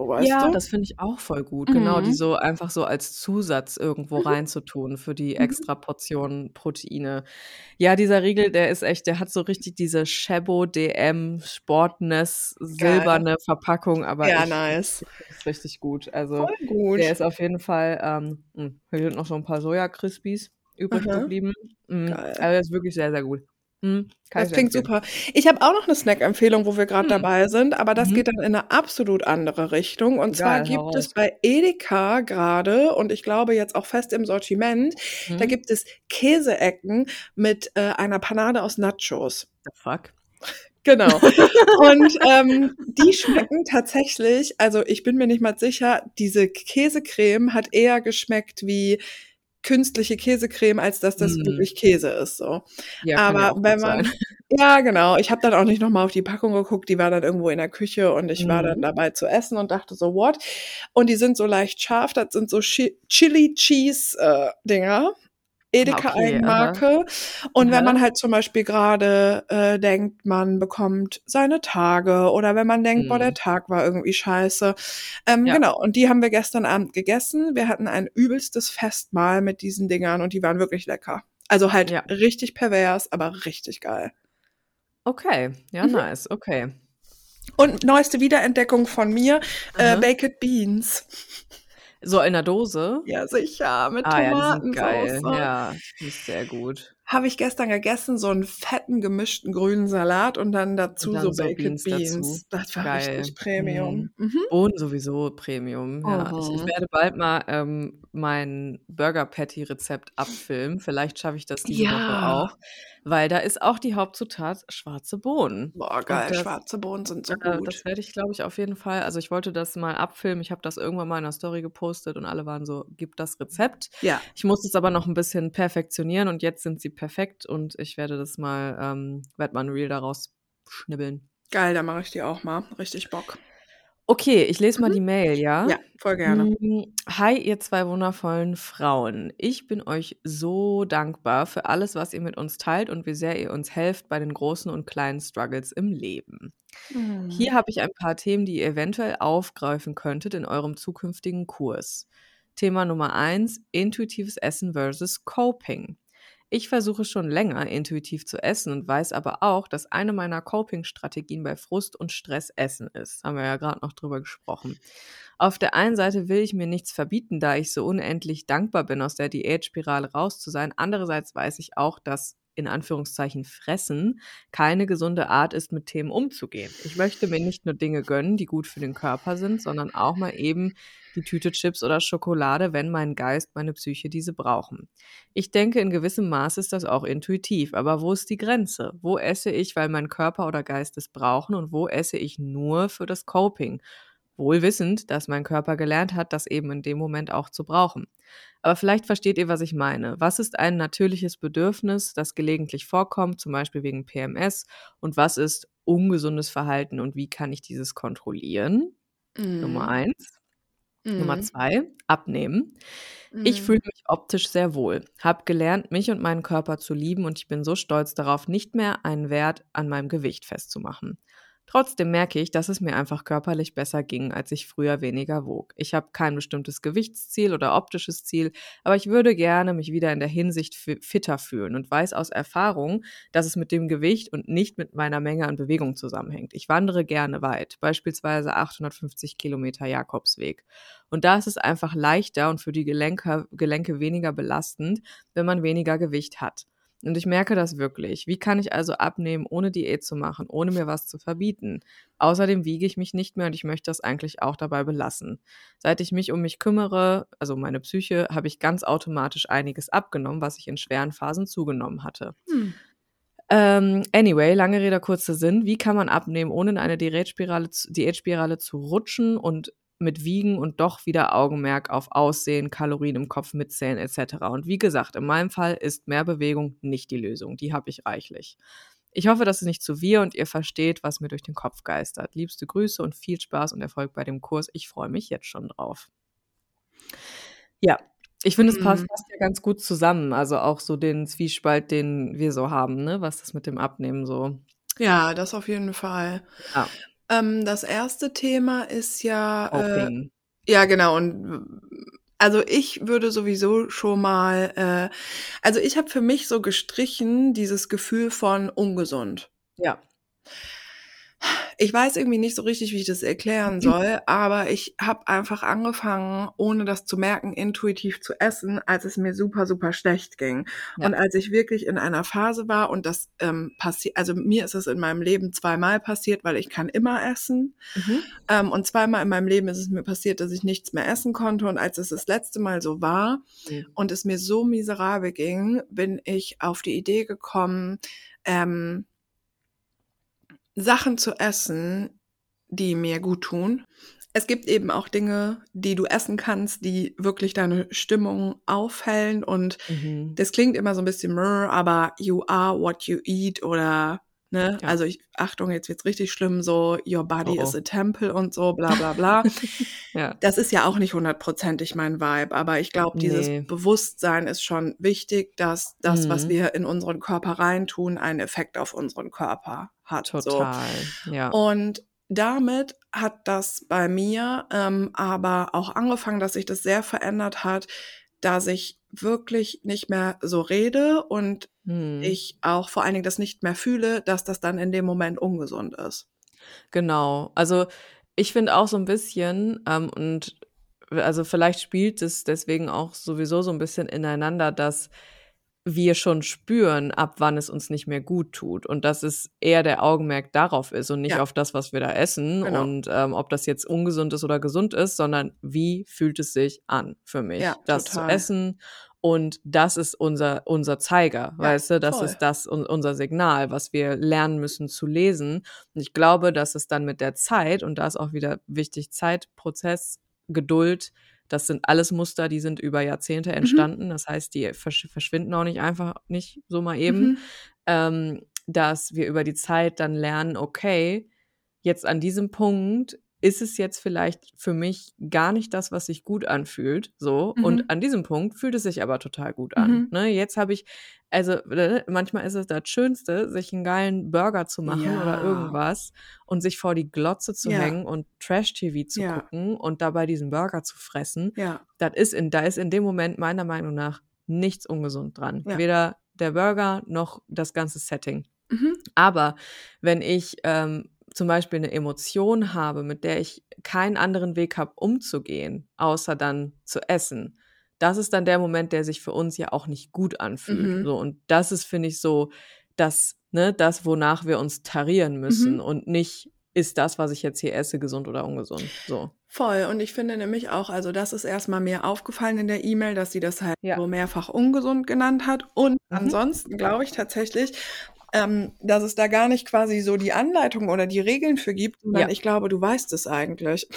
so, weißt Ja, du? das finde ich auch voll gut. Genau, die Mhm. so einfach so als Zusatz irgendwo Mhm. reinzutun für die Mhm. extra Portionen Proteine. Ja, dieser Riegel, der ist echt der hat so richtig diese Chabot D M Sportness Geil. silberne Verpackung, aber Ja, ich ich nice. ich finde es richtig gut. Also, Voll der gut. ist auf jeden Fall, ähm hm, hier sind noch so 'n paar Sojakrispies übrig Aha. geblieben. Hm, Geil. also, der ist wirklich sehr, sehr gut. Mhm, kann Das ich sehr klingt empfehlen. super. Ich habe auch noch 'ne Snackempfehlung, wo wir grad Hm. dabei sind, aber das Mhm. geht dann in 'ne absolut andere Richtung. Und zwar Egal, hau gibt es raus. bei Edeka grade und ich glaube jetzt auch fest im Sortiment, da Mhm. gibt es Käseecken mit, äh, einer Panade aus Nachos. The fuck? Genau. Und, ähm, die schmecken tatsächlich also, ich bin mir nicht mal sicher, diese Käsecreme hat eher geschmeckt wie künstliche Käsecreme, als dass das Mhm. wirklich Käse ist so. Ja, kann ja Aber auch gut wenn sein. man ja, genau. Ich habe dann auch nicht noch mal auf die Packung geguckt, die war dann irgendwo in der Küche und ich war dann Mhm. dabei zu essen und dachte so: „What?“ Und die sind so leicht scharf, das sind so Chi Chili Cheese, äh, Dinger, Ah, Edeka okay, aha. Eigenmarke. Und wenn Aha. man halt zum Beispiel grade, äh, denkt, man bekommt seine Tage oder wenn man denkt: „Boah, der Mhm. Tag war irgendwie scheiße.“ Ähm, Ja. genau, und die haben wir gestern Abend gegessen. Wir hatten ein übelstes Festmahl mit diesen Dingern und die waren wirklich lecker. Also, halt Ja. richtig pervers, aber richtig geil. Okay, ja, Mhm. nice, okay. Und neueste Wiederentdeckung von mir, äh, Aha. Baked Beans. So in 'ner Dose? Ja, sicher, mit Ah ja, die sind Tomatensauce. geil. Ja, die ist sehr gut. Habe ich gestern gegessen, so 'n fetten, gemischten grünen Salat und dann Und dazu dann so so Baked Beans dazu. Beans. Das war Geil. richtig Premium. Mhm. Mhm. Bohnen sowieso Premium, ja. Ich ich Mhm. werde bald mal, ähm, mein Burger Patty Rezept abfilmen. Vielleicht schaffe ich das diese Woche Ja. auch, weil da ist auch die Hauptzutat schwarze Bohnen. Boah, Und geil, das schwarze Bohnen sind so äh, gut. das werde ich, glaube ich, auf jeden Fall also, ich wollte das mal abfilmen. Ich habe das irgendwann mal in 'ner Story gepostet und alle waren so: „Gib das Rezept.“ Ja. Ich musste es aber noch 'n bisschen perfektionieren und jetzt sind sie perfekt und ich werde das mal ähm, werde mal 'n Reel daraus schnibbeln. Geil, dann mache ich die auch mal. Richtig Bock. Okay, ich lese mal Mhm. die Mail, ja? Ja, voll gerne. Hm, hi, ihr zwei wundervollen Frauen. Ich bin euch so dankbar für alles, was ihr mit uns teilt und wie sehr ihr uns helft bei den großen und kleinen Struggles im Leben. Mhm. Hier habe ich ein paar Themen, die ihr eventuell aufgreifen könntet in eurem zukünftigen Kurs. Thema Nummer eins: Intuitives Essen versus Coping. Ich versuche schon länger, intuitiv zu essen und weiß aber auch, dass eine meiner Coping-Strategien bei Frust und Stress Essen ist. Haben wir ja grad noch drüber gesprochen. Auf der einen Seite will ich mir nichts verbieten, da ich so unendlich dankbar bin, aus der Diätspirale raus zu sein. Andererseits weiß ich auch, dass in Anführungszeichen Fressen keine gesunde Art ist, mit Themen umzugehen. Ich möchte mir nicht nur Dinge gönnen, die gut für den Körper sind, sondern auch mal eben die Tüte Chips oder Schokolade, wenn mein Geist, meine Psyche diese brauchen. Ich denke, in gewissem Maß ist das auch intuitiv, aber wo ist die Grenze? Wo esse ich, weil mein Körper oder Geist es brauchen und wo esse ich nur für das Coping? Wohl wissend, dass mein Körper gelernt hat, das eben in dem Moment auch zu brauchen. Aber vielleicht versteht ihr, was ich meine. Was ist ein natürliches Bedürfnis, das gelegentlich vorkommt, zum Beispiel wegen P M S? Und was ist ungesundes Verhalten und wie kann ich dieses kontrollieren? Nummer Mhm. eins. Nummer Mhm. zwei: Abnehmen. Ich Mhm. fühle mich optisch sehr wohl, habe gelernt, mich und meinen Körper zu lieben und ich bin so stolz darauf, nicht mehr einen Wert an meinem Gewicht festzumachen. Trotzdem merke ich, dass es mir einfach körperlich besser ging, als ich früher weniger wog. Ich habe kein bestimmtes Gewichtsziel oder optisches Ziel, aber ich würde gerne mich wieder in der Hinsicht fi fitter fühlen und weiß aus Erfahrung, dass es mit dem Gewicht und nicht mit meiner Menge an Bewegung zusammenhängt. Ich wandere gerne weit, beispielsweise achthundertfünfzig Kilometer Jakobsweg. Und da ist es einfach leichter und für die Gelenke Gelenke weniger belastend, wenn man weniger Gewicht hat. Und ich merke das wirklich. Wie kann ich also abnehmen, ohne Diät zu machen, ohne mir was zu verbieten? Außerdem wiege ich mich nicht mehr und ich möchte das eigentlich auch dabei belassen. Seit ich mich um mich kümmere, also meine Psyche, habe ich ganz automatisch einiges abgenommen, was ich in schweren Phasen zugenommen hatte. Hm. Ähm, anyway, lange Rede, kurzer Sinn. Wie kann man abnehmen, ohne in eine Diätspirale z Diätspirale zu rutschen und mit Wiegen und doch wieder Augenmerk auf Aussehen, Kalorien im Kopf mitzählen et cetera? Und wie gesagt, in meinem Fall ist mehr Bewegung nicht die Lösung. Die habe ich reichlich. Ich hoffe, das ist nicht zu wir und ihr versteht, was mir durch den Kopf geistert. Liebste Grüße und viel Spaß und Erfolg bei dem Kurs. Ich freue mich jetzt schon drauf. Ja, ich finde, es passt Mhm. passt ja ganz gut zusammen, also auch so den Zwiespalt, den wir so haben, ne, was das mit dem Abnehmen so Ja, das auf jeden Fall. Ja. Ähm, das erste Thema ist ja, äh Coping. ja genau und w also, ich würde sowieso schon mal, äh also, ich habe für mich so gestrichen dieses Gefühl von ungesund. Ja. Ich weiß irgendwie nicht so richtig, wie ich das erklären soll, aber ich habe einfach angefangen, ohne das zu merken, intuitiv zu essen, als es mir super, super schlecht ging. Ja. Und als ich wirklich in einer Phase war und das, ähm, passi also, mir ist es in meinem Leben zweimal passiert, weil ich kann immer essen. Mhm. Ähm, und zweimal in meinem Leben ist es mir passiert, dass ich nichts mehr essen konnte. Und als es das letzte Mal so war Mhm. und es mir so miserabel ging, bin ich auf die Idee gekommen, ähm Sachen zu essen, die mir guttun. Es gibt eben auch Dinge, die du essen kannst, die wirklich deine Stimmung aufhellen und Mhm. das klingt immer so 'n bisschen, aber you are what you eat oder ne? Ja. Also, ich Achtung, jetzt wird's richtig schlimm, so your Oh, body is oh. a temple und so bla bla bla. Ja. Das ist ja auch nicht hundertprozentig mein Vibe, aber ich glaube, dieses Ne. Bewusstsein ist schon wichtig, dass das, was Mhm. wir in unseren Körper reintun, einen Effekt auf unseren Körper hat, so. Total, ja. Und damit hat das bei mir, ähm, aber auch angefangen, dass sich das sehr verändert hat, dass ich wirklich nicht mehr so rede und Mhm. ich auch vor allen Dingen das nicht mehr fühle, dass das dann in dem Moment ungesund ist. Genau. Also, ich finde auch so 'n bisschen, ähm, und also, vielleicht spielt es deswegen auch sowieso so 'n bisschen ineinander, dass wir schon spüren, ab wann es uns nicht mehr gut tut und dass es eher der Augenmerk darauf ist und nicht Ja. auf das, was wir da essen Genau. und, ähm, ob das jetzt ungesund ist oder gesund ist, sondern wie fühlt es sich an für Ja, mich, das zu total. essen? Und das ist unser unser Zeiger, Ja, weißt du? Das voll. ist das un unser Signal, was wir lernen müssen zu lesen. Und ich glaube, dass es dann mit der Zeit und da ist auch wieder wichtig Zeit, Prozess, Geduld, das sind alles Muster, die sind über Jahrzehnte Mhm. entstanden. Das heißt, die versch verschwinden auch nicht einfach nicht so mal eben, Mhm. ähm, dass wir über die Zeit dann lernen: „Okay, jetzt an diesem Punkt ist es jetzt vielleicht für mich gar nicht das, was sich gut anfühlt, so, und Mhm. an diesem Punkt fühlt es sich aber total gut an“, Mhm. ne? Jetzt habe ich also, äh, manchmal ist es das Schönste, sich 'n geilen Burger zu machen oder Ja. irgendwas und sich vor die Glotze zu Ja. hängen und Trash-TV zu Ja. gucken und dabei diesen Burger zu fressen. Ja. Das ist in da ist in dem Moment meiner Meinung nach nichts ungesund dran. Ja. Weder der Burger noch das ganze Setting. Mhm. Aber wenn ich, ähm, zum Beispiel 'ne Emotion habe, mit der ich keinen anderen Weg habe, umzugehen, außer dann zu essen, das ist dann der Moment, der sich für uns ja auch nicht gut anfühlt, Mhm. so. Und das ist, finde ich, so das ne, das, wonach wir uns tarieren müssen Mhm. und nicht: „Ist das, was ich jetzt hier esse, gesund oder ungesund?“ So. Voll. Und ich finde nämlich auch also, das ist erst mal mir aufgefallen in der E-Mail, dass sie das halt Ja. so mehrfach ungesund genannt hat. Und Mhm. ansonsten glaube ich tatsächlich, ähm, dass es da gar nicht quasi so die Anleitung oder die Regeln für gibt, sondern Ja. ich glaube, du weißt es eigentlich.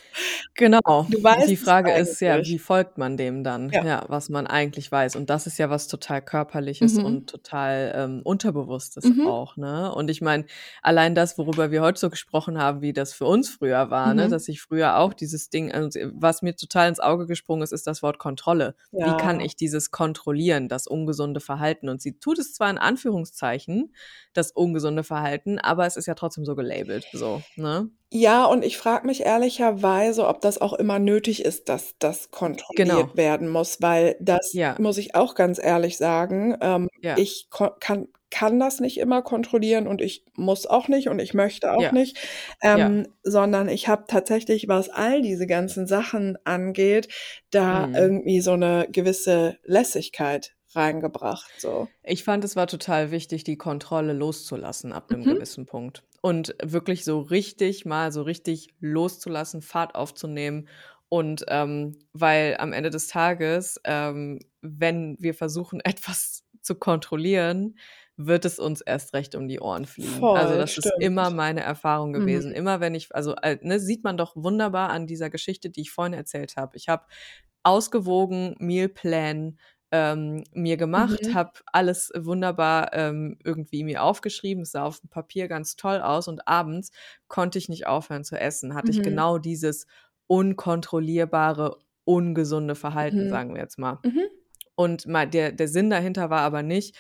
Genau. Du Die weißt es Frage ist ja, eigentlich. wie folgt man dem dann, Ja. ja, was man eigentlich weiß? Und das ist ja was total Körperliches und Mhm. total, ähm, Unterbewusstes Mhm. auch, ne? Und ich meine, allein das, worüber wir heute so gesprochen haben, wie das für uns früher war, ne, Mhm. dass ich früher auch dieses Ding also, was mir total ins Auge gesprungen ist, ist das Wort Kontrolle. Wie kann Ja. ich dieses kontrollieren, das ungesunde Verhalten? Und sie tut es zwar in Anführungszeichen, das ungesunde Verhalten, aber es ist ja trotzdem so gelabelt, so, ne? Ja, und ich frage mich ehrlicherweise, ob das auch immer nötig ist, dass das Genau. kontrolliert werden muss, weil das Ja. muss ich auch ganz ehrlich sagen, ähm, Ja. ich ko kann kann das nicht immer kontrollieren und ich muss auch nicht und ich möchte auch Ja. nicht, Ja. ähm, sondern ich habe tatsächlich, was all diese ganzen Sachen angeht, da Mhm. irgendwie so 'ne gewisse Lässigkeit reingebracht, so. Ich fand, es war total wichtig, die Kontrolle loszulassen ab 'nem Mhm. gewissen Punkt und wirklich so richtig mal so richtig loszulassen, Fahrt aufzunehmen und, ähm weil am Ende des Tages, ähm, wenn wir versuchen, etwas zu kontrollieren, wird es uns erst recht um die Ohren fliegen. Also, Voll, das ist immer stimmt. meine Erfahrung Mhm. gewesen. Immer wenn ich also, äh, ne, sieht man doch wunderbar an dieser Geschichte, die ich vorhin erzählt habe. Ich habe ausgewogen Mealplan, ähm, mir gemacht, Mhm. habe alles wunderbar, ähm, irgendwie mir aufgeschrieben. Es sah auf'm Papier ganz toll aus und abends konnte ich nicht aufhören zu essen. Hatte ich Mhm. genau dieses unkontrollierbare, ungesunde Verhalten, Mhm. sagen wir jetzt mal. Mhm. Und ma der der Sinn dahinter war aber nicht,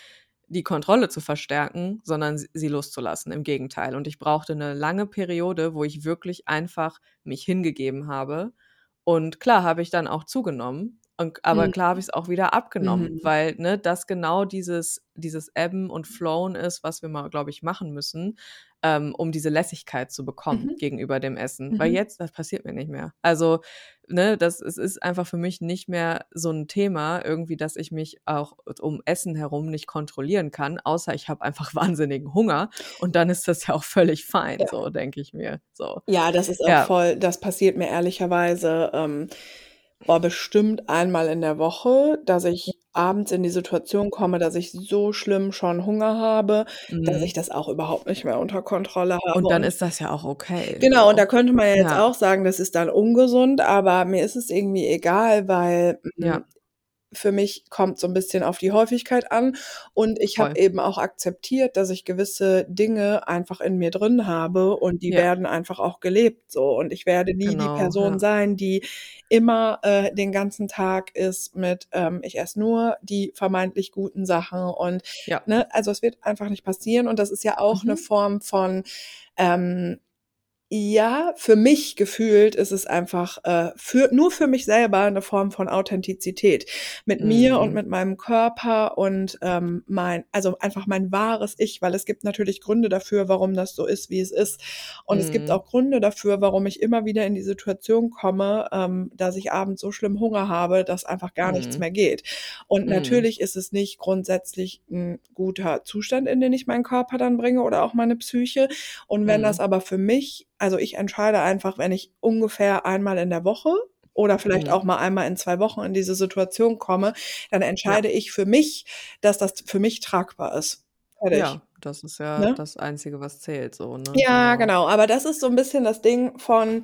die Kontrolle zu verstärken, sondern sie sie loszulassen, im Gegenteil. Und ich brauchte eine lange Periode, wo ich wirklich einfach mich hingegeben habe. Und klar habe ich dann auch zugenommen, und aber Mhm. klar habe ich es auch wieder abgenommen, Mhm. weil, ne, das genau dieses dieses Ebben und Flowen ist, was wir mal, glaube ich, machen müssen, ähm, um diese Lässigkeit zu bekommen Mhm. gegenüber dem Essen. Weil Mhm. jetzt das passiert mir nicht mehr. Also, ne, das es ist einfach für mich nicht mehr so ein Thema irgendwie, dass ich mich auch um Essen herum nicht kontrollieren kann, außer ich habe einfach wahnsinnigen Hunger und dann ist das ja auch völlig fein, Ja. so denke ich mir, so. Ja, das ist auch Ja, voll das passiert mir ehrlicherweise, ähm, boah, bestimmt einmal in der Woche, dass ich abends in die Situation komme, dass ich so schlimm schon Hunger habe, dass ich mhm. das auch überhaupt nicht mehr unter Kontrolle habe Und dann und ist das ja auch okay, genau, und da so. könnte man ja jetzt Ja, auch sagen, das ist dann ungesund, aber mir ist es irgendwie egal, weil, hm, ja, für mich kommt so 'n bisschen auf die Häufigkeit an und ich habe voll. eben auch akzeptiert, dass ich gewisse Dinge einfach in mir drin habe und die Ja, werden einfach auch gelebt so. Und ich werde nie die genau, Person ja. sein, die immer, äh, den ganzen Tag ist mit, ähm: „Ich esse nur die vermeintlich guten Sachen“ und, Ja. ne, also, es wird einfach nicht passieren und das ist ja auch 'ne Mhm. Form von, ähm ja, für mich gefühlt ist es einfach, äh, für nur für mich selber 'ne Form von Authentizität. Mit mir und Mhm. mit meinem Körper und, ähm, mein also, einfach mein wahres Ich, weil es gibt natürlich Gründe dafür, warum das so ist, wie es ist. Und es gibt Mhm. auch Gründe dafür, warum ich immer wieder in die Situation komme, ähm, dass ich abends so schlimm Hunger habe, dass einfach gar nichts Mhm. mehr geht. Und Mhm. natürlich ist es nicht grundsätzlich 'n guter Zustand, in den ich meinen Körper dann bringe oder auch meine Psyche. Und wenn das Mhm. aber für mich also, ich entscheide einfach, wenn ich ungefähr einmal in der Woche oder vielleicht Mhm. auch mal einmal in zwei Wochen in diese Situation komme, dann Ja. entscheide ich für mich, dass das für mich tragbar ist. Fertig, Ja, das ist ja ne? das Einzige, was zählt so, ne? Ja, Genau. genau. Aber das ist so 'n bisschen das Ding von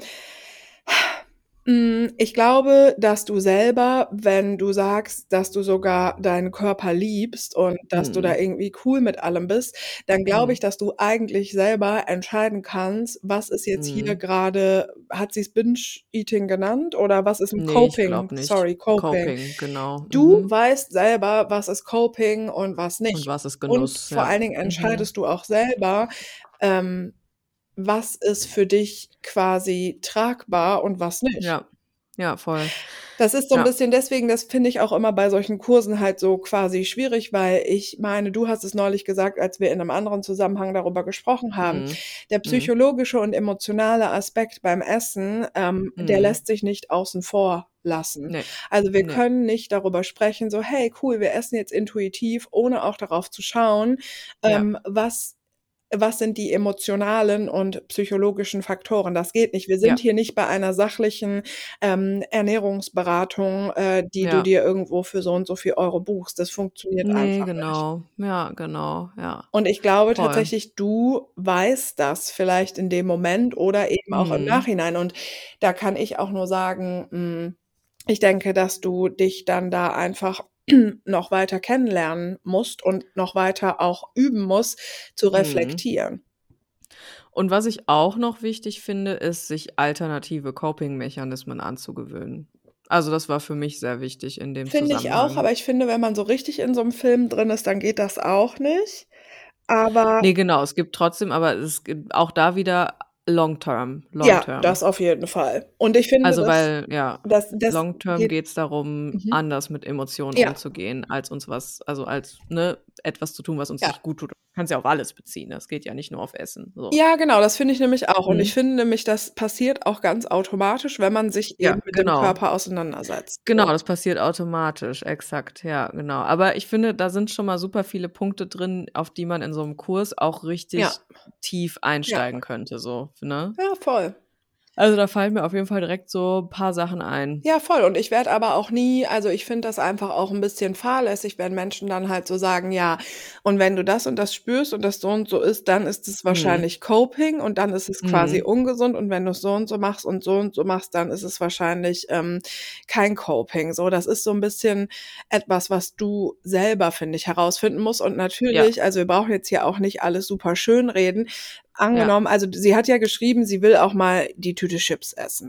Hm, ich glaube, dass du selber, wenn du sagst, dass du sogar deinen Körper liebst und dass du da Mhm. irgendwie cool mit allem bist, dann glaube Mhm. ich, dass du eigentlich selber entscheiden kannst, was ist jetzt hier Mhm. grade hat sie's Binge-Eating genannt oder was ist 'n Ne, ich Coping? glaube nicht. Sorry, Coping. Coping, genau. Du Mhm. weißt selber, was ist Coping und was Und nicht. was ist Und Genuss? vor Ja. allen Dingen Mhm. entscheidest du auch selber, ähm, was ist für dich quasi tragbar und was nicht. Ja. Ja, voll. Das ist so 'n Ja. bisschen deswegen das finde ich auch immer bei solchen Kursen halt so quasi schwierig, weil ich meine, du hast es neulich gesagt, als wir in 'nem anderen Zusammenhang darüber gesprochen haben. Mhm. Der Mhm. psychologische und emotionale Aspekt beim Essen, ähm, der Mhm. lässt sich nicht außen vor lassen. Ne. Also, wir Ne. können nicht darüber sprechen, so: „Hey, cool, wir essen jetzt intuitiv“, ohne auch darauf zu schauen, Ja. ähm, was was sind die emotionalen und psychologischen Faktoren? Das geht nicht. Wir sind Ja. hier nicht bei einer sachlichen, ähm, Ernährungsberatung, äh, die du Ja. dir irgendwo für so und so viel Euro buchst. Das funktioniert Ne, einfach nicht. genau. Ja, genau, ja. Und ich glaube Voll. tatsächlich, du weißt das vielleicht in dem Moment oder eben auch im Mhm. Nachhinein. Und da kann ich auch nur sagen, hm, ich denke, dass du dich dann da einfach noch weiter kennenlernen musst und noch weiter auch üben musst, zu Mhm. reflektieren. Und was ich auch noch wichtig finde, ist, sich alternative Coping-Mechanismen anzugewöhnen. Also, das war für mich sehr wichtig in dem Finde ich auch, Zusammenhang. aber ich finde, wenn man so richtig in so 'nem Film drin ist, dann geht das auch nicht. Aber Ne, genau, es gibt trotzdem aber es gibt auch da wieder long term, long ja, term. das auf jeden Fall. Und ich finde, Also, das weil ja, das das long term geht geht's darum, mhm. anders mit Emotionen Ja, umzugehen, als uns was also, als, ne, etwas zu tun, was uns ja. nicht gut tut. Kannst ja auf alles beziehen, ne? Es geht ja nicht nur auf Essen, so. Ja, genau, das finde ich nämlich auch. Und ich Mhm. finde nämlich, das passiert auch ganz automatisch, wenn man sich Ja, eben mit dem genau. Körper auseinandersetzt, Genau, so. das passiert automatisch, exakt, ja, genau. Aber ich finde, da sind schon mal super viele Punkte drin, auf die man in so 'nem Kurs auch Ja, richtig tief ja. einsteigen könnte so, ne? Ja, voll. Also, da fallen mir auf jeden Fall direkt so paar Sachen ein. Ja, voll. Und ich werde aber auch nie also, ich finde das einfach auch 'n bisschen fahrlässig, wenn Menschen dann halt so sagen: „Ja, und wenn du das und das spürst und das so und so ist, dann ist es Mhm. wahrscheinlich Coping und dann ist es quasi Mhm. ungesund und wenn du's so und so machst und so und so machst, dann ist es wahrscheinlich, ähm, kein Coping.“ So, das ist so 'n bisschen etwas, was du selber, finde ich, herausfinden musst. Und Ja, natürlich also, wir brauchen jetzt hier auch nicht alles super schönreden. ja. Angenommen also, sie hat ja geschrieben, sie will auch mal die Tüte Chips essen.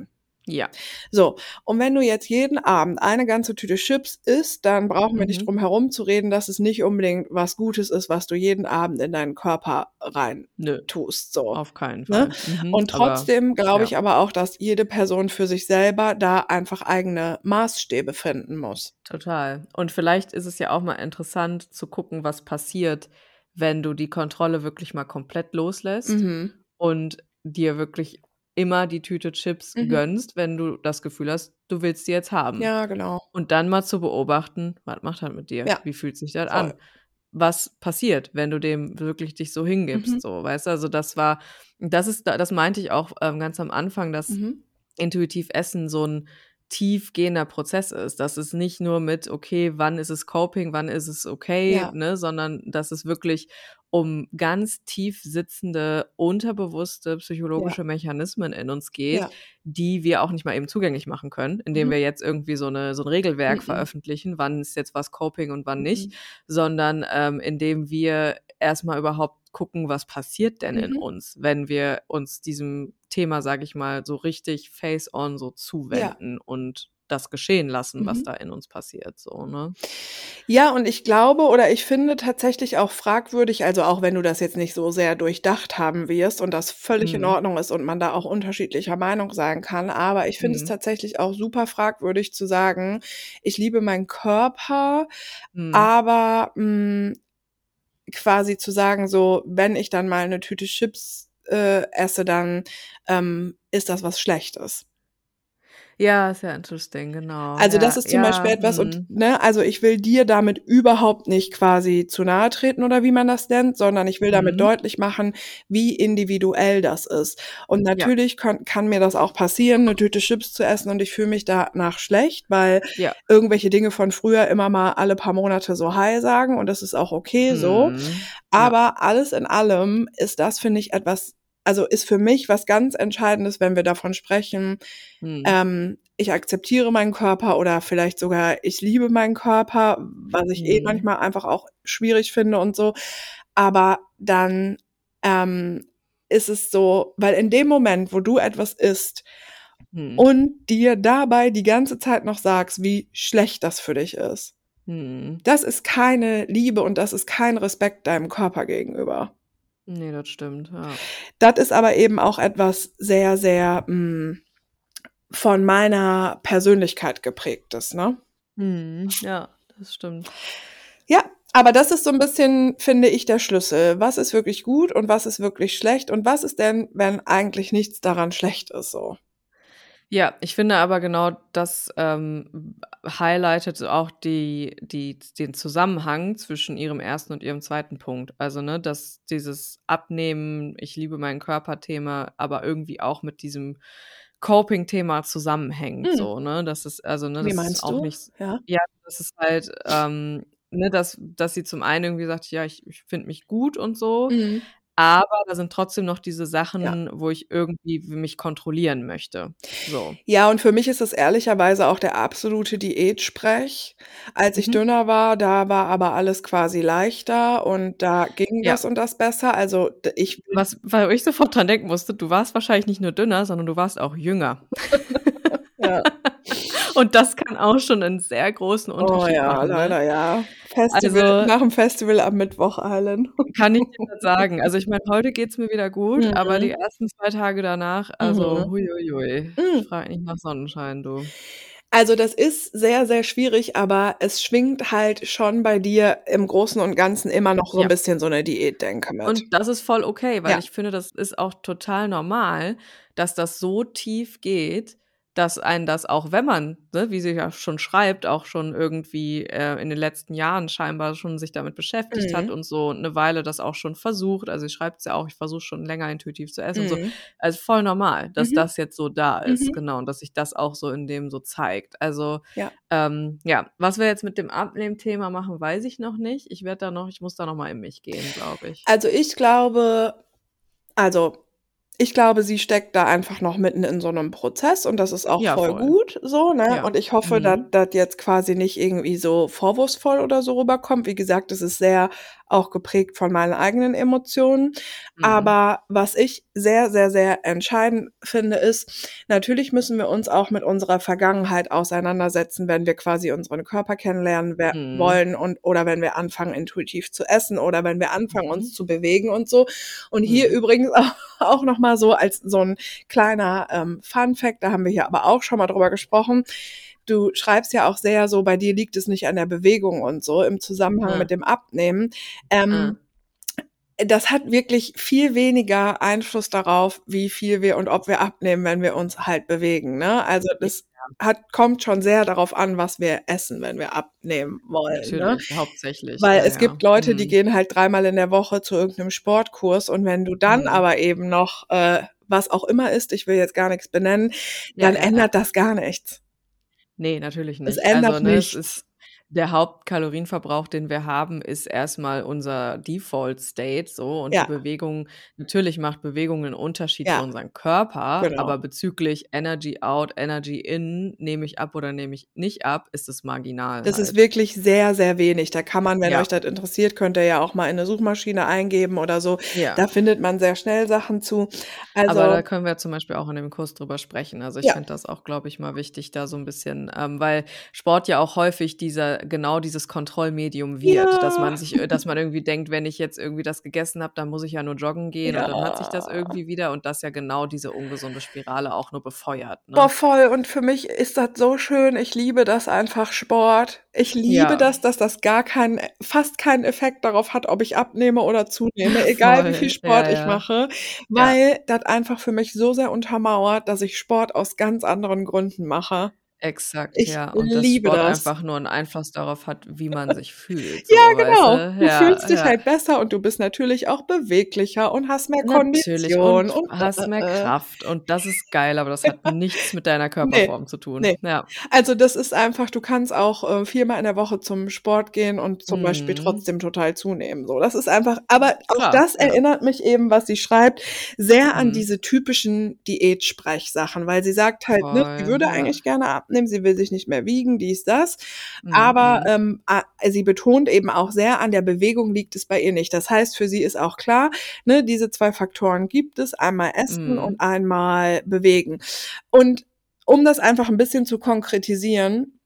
Ja. So, und wenn du jetzt jeden Abend eine ganze Tüte Chips isst, dann brauchen wir nicht Mhm. drum herum zu reden, dass es nicht unbedingt was Gutes ist, was du jeden Abend in deinen Körper rein Nö, tust, so, auf keinen ne? Fall. Mhm, Und aber trotzdem glaube ja. ich aber auch, dass jede Person für sich selber da einfach eigene Maßstäbe finden muss. Total. Und vielleicht ist es ja auch mal interessant zu gucken, was passiert, wenn du die Kontrolle wirklich mal komplett loslässt Mhm. und dir wirklich immer die Tüte Chips Mhm. gönnst, wenn du das Gefühl hast, du willst die jetzt haben. Ja, genau. Und dann mal zu beobachten, was macht das mit dir? Ja, Wie fühlt sich das voll. an? Was passiert, wenn du dem wirklich dich so hingibst, Mhm. so, weißt du? Also, das war das ist da das meinte ich auch, ähm, ganz am Anfang, dass Mhm. intuitiv Essen so 'n tiefgehender Prozess ist. Das ist nicht nur mit: „Okay, wann ist es Coping, wann ist es okay“, Ja. ne, sondern dass es wirklich um ganz tief sitzende, unterbewusste Ja. psychologische Mechanismen in uns geht, Ja. die wir auch nicht mal eben zugänglich machen können, indem Mhm. wir jetzt irgendwie so 'ne so 'n Regelwerk Mhm. veröffentlichen, wann ist jetzt was Coping und wann nicht, Mhm. sondern, ähm, indem wir erst mal überhaupt gucken, was passiert denn in Mhm. uns, wenn wir uns diesem Thema, sage ich mal, so richtig face on so Ja. zuwenden und das geschehen lassen, was Mhm. da in uns passiert, so, ne? Ja, und ich glaube oder ich finde tatsächlich auch fragwürdig, also auch wenn du das jetzt nicht so sehr durchdacht haben wirst und das völlig in Mhm. Ordnung ist und man da auch unterschiedlicher Meinung sein kann, aber ich finde es Mhm. tatsächlich auch super fragwürdig zu sagen: „Ich liebe meinen Körper“, Mhm. aber, hm, quasi zu sagen so: „Wenn ich dann mal 'ne Tüte Chips, äh, esse, dann, ähm, ist das was Schlechtes.“ Ja, sehr interesting, genau. Also, das Ja, ist zum Beispiel ja, etwas und mhm. ne, also ich will dir damit überhaupt nicht quasi zu nahe treten oder wie man das nennt, sondern ich will damit Mhm. deutlich machen, wie individuell das ist. Und Ja. natürlich könn kann mir das auch passieren, 'ne Tüte Chips zu essen und ich fühle mich danach schlecht, weil Ja. irgendwelche Dinge von früher immer mal alle paar Monate so „Hi“ sagen und das ist auch okay so. Mhm. Ja. Aber alles in allem ist das, finde ich, etwas also ist für mich was ganz Entscheidendes, wenn wir davon sprechen, Mhm. ähm, ich akzeptiere meinen Körper oder vielleicht sogar ich liebe meinen Körper, was ich eh Mhm. manchmal einfach auch schwierig finde und so. Aber dann, ähm, ist es so weil in dem Moment, wo du etwas isst Mhm. und dir dabei die ganze Zeit noch sagst, wie schlecht das für dich ist, Mhm. das ist keine Liebe und das ist kein Respekt deinem Körper gegenüber. Ne, das stimmt, ja. Das ist aber eben auch etwas sehr, sehr, hm, von meiner Persönlichkeit geprägtes, ne? Mhm. Ja, das stimmt. Ja, aber das ist so 'n bisschen, finde ich, der Schlüssel. Was ist wirklich gut und was ist wirklich schlecht und was ist denn, wenn eigentlich nichts daran schlecht ist so? Ja, ich finde aber genau das, ähm, highlightet auch die die den Zusammenhang zwischen ihrem ersten und ihrem zweiten Punkt. Also, ne, dass dieses Abnehmen, ich liebe meinen Körper-Thema, aber irgendwie auch mit diesem Coping-Thema zusammenhängt Mhm. so, ne? Das ist also, ne, Wie das ist meinst auch du? nicht Ja. ja, das ist halt, ähm, ne, dass dass sie zum einen irgendwie sagt: „Ja, ich ich finde mich gut und so“, Mhm. aber da sind trotzdem noch diese Ja. Sachen, wo ich irgendwie mich kontrollieren möchte, so. Ja, und für mich ist das ehrlicherweise auch der absolute Diät-Sprech. Als ich Mhm. dünner war, da war aber alles quasi leichter und da ging Ja. das und das besser. Also, d ich will Was wo ich sofort dran denken musste, du warst wahrscheinlich nicht nur dünner, sondern du warst auch jünger. Ja. Und das kann auch schon 'nen sehr großen Oh Unterschied ja, machen, ne? leider ja. Festival Also nach'm Festival am Mittwoch allen. kann ich dir grad sagen. Also, ich meine, heute geht's mir wieder gut, aber die Mhm. ersten zwei Tage danach, also, Mhm. hui, hui, hui. Hm. Frag nicht nach Sonnenschein, du. Also, das ist sehr, sehr schwierig, aber es schwingt halt schon bei dir im Großen und Ganzen immer noch so 'n Ja. bisschen so 'ne Diätdenke mit. Und das ist voll okay, weil Ja. ich finde, das ist auch total normal, dass das so tief geht, dass einen das auch wenn man, ne, wie sie ja schon schreibt, auch schon irgendwie, äh, in den letzten Jahren scheinbar schon sich damit beschäftigt hat Mhm. und so 'ne Weile das auch schon versucht. Also, sie schreibt's ja auch: „Ich versuche schon länger intuitiv zu essen“ und so. Mhm. Also, voll normal, dass Mhm. das jetzt so da ist, Mhm. genau, und dass sich das auch so in dem so zeigt. Also, Ja. ähm, ja, was wir jetzt mit dem Abnehmen-Thema machen, weiß ich noch nicht. Ich werde da noch ich muss da noch mal in mich gehen, glaube ich. Also, ich glaube also, ich glaube, sie steckt da einfach noch mitten in so 'nem Prozess und das ist auch Ja, voll voll. gut so, ne? Ja. Und ich hoffe, dass Mhm. das jetzt quasi nicht irgendwie so vorwurfsvoll oder so rüberkommt. Wie gesagt, es ist sehr auch geprägt von meinen eigenen Emotionen. Mhm. Aber was ich sehr, sehr, sehr entscheidend finde, ist, natürlich müssen wir uns auch mit unserer Vergangenheit auseinandersetzen, wenn wir quasi unseren Körper kennenlernen wer- Mhm. wollen und oder wenn wir anfangen, intuitiv zu essen oder wenn wir anfangen, uns Mhm. zu bewegen und so. Und hier Mhm. übrigens auch, auch nochmal so als so ein kleiner ähm, Fun-Fact, da haben wir hier aber auch schon mal drüber gesprochen. Du schreibst ja auch sehr so, bei dir liegt es nicht an der Bewegung und so im Zusammenhang Ja. mit dem Abnehmen. Ähm, das hat wirklich viel weniger Einfluss darauf, wie viel wir und ob wir abnehmen, wenn wir uns halt bewegen, ne? Also, das hat kommt schon sehr darauf an, was wir essen, wenn wir abnehmen wollen, ne? Natürlich, hauptsächlich, Weil ja, es ja. gibt Leute, die Mhm. gehen halt dreimal in der Woche zu irgendeinem Sportkurs und wenn du dann Mhm. aber eben noch, äh, was auch immer isst, ich will jetzt gar nichts benennen, Ja, dann ja, ja. ändert das gar nichts. Ne, natürlich Es nicht. Also, ändert ne, es nichts. ist der Hauptkalorienverbrauch, den wir haben, ist erst mal unser Default State so und die Ja, Bewegung natürlich macht Bewegung 'nen Unterschied für ja, unseren Körper, genau. aber bezüglich Energy out, Energy in, nehme ich ab oder nehme ich nicht ab, ist es marginal Das ist halt. wirklich sehr, sehr wenig. Da kann man, wenn Ja, euch das interessiert, könnt ihr ja auch mal in 'ne Suchmaschine eingeben oder so. ja. Da findet man sehr schnell Sachen zu. Aber da Also, können wir zum Beispiel auch in dem Kurs drüber sprechen. Also, ich ja. finde das auch, glaube ich, mal wichtig, da so 'n bisschen ähm, weil Sport ja auch häufig dieser genau dieses Kontrollmedium wird, dass Ja, man sich äh, dass man irgendwie denkt, wenn ich jetzt irgendwie das gegessen habe, dann muss ich ja nur joggen gehen und dann hat sich das ja. irgendwie wieder und das ja genau diese ungesunde Spirale auch nur befeuert, Boah, ne? voll. Und für mich ist das so schön. Ich liebe das einfach Sport. Ich liebe Ja, das, dass das gar keinen fast keinen Effekt darauf hat, ob ich abnehme oder zunehme, egal wie viel voll. Sport Ja, ich ja. mache, Ja, weil das einfach für mich so sehr untermauert, dass ich Sport aus ganz anderen Gründen mache. exakt, Ich ja. Und dass liebe Sport das. einfach nur 'n Einfluss darauf hat, wie man sich fühlt, Ja, so, weißt genau. du? Du Ja, fühlst dich ja. halt besser und du bist natürlich auch beweglicher und hast mehr Natürlich Kondition und und hast mehr äh, äh, Kraft und das ist geil, aber das hat nichts mit deiner ne, Körperform zu tun. ne. Ja. Also, das ist einfach du kannst auch, äh, viermal in der Woche zum Sport gehen und zum Beispiel Mhm. trotzdem total zunehmen, so. Das ist einfach aber auch Klar, das ja. erinnert mich eben, was sie schreibt, sehr an Mhm. diese typischen Diätsprechsachen, weil sie sagt halt, ne, sie Voll, würde ja. eigentlich gerne abnehmen, sie will sich nicht mehr wiegen, dies, das, Mhm, aber, mhm. ähm, a sie betont eben auch sehr, an der Bewegung liegt es bei ihr nicht. Das heißt, für sie ist auch klar, ne, diese zwei Faktoren gibt es, einmal Essen Mhm. und einmal Bewegen. Und um das einfach 'n bisschen zu konkretisieren,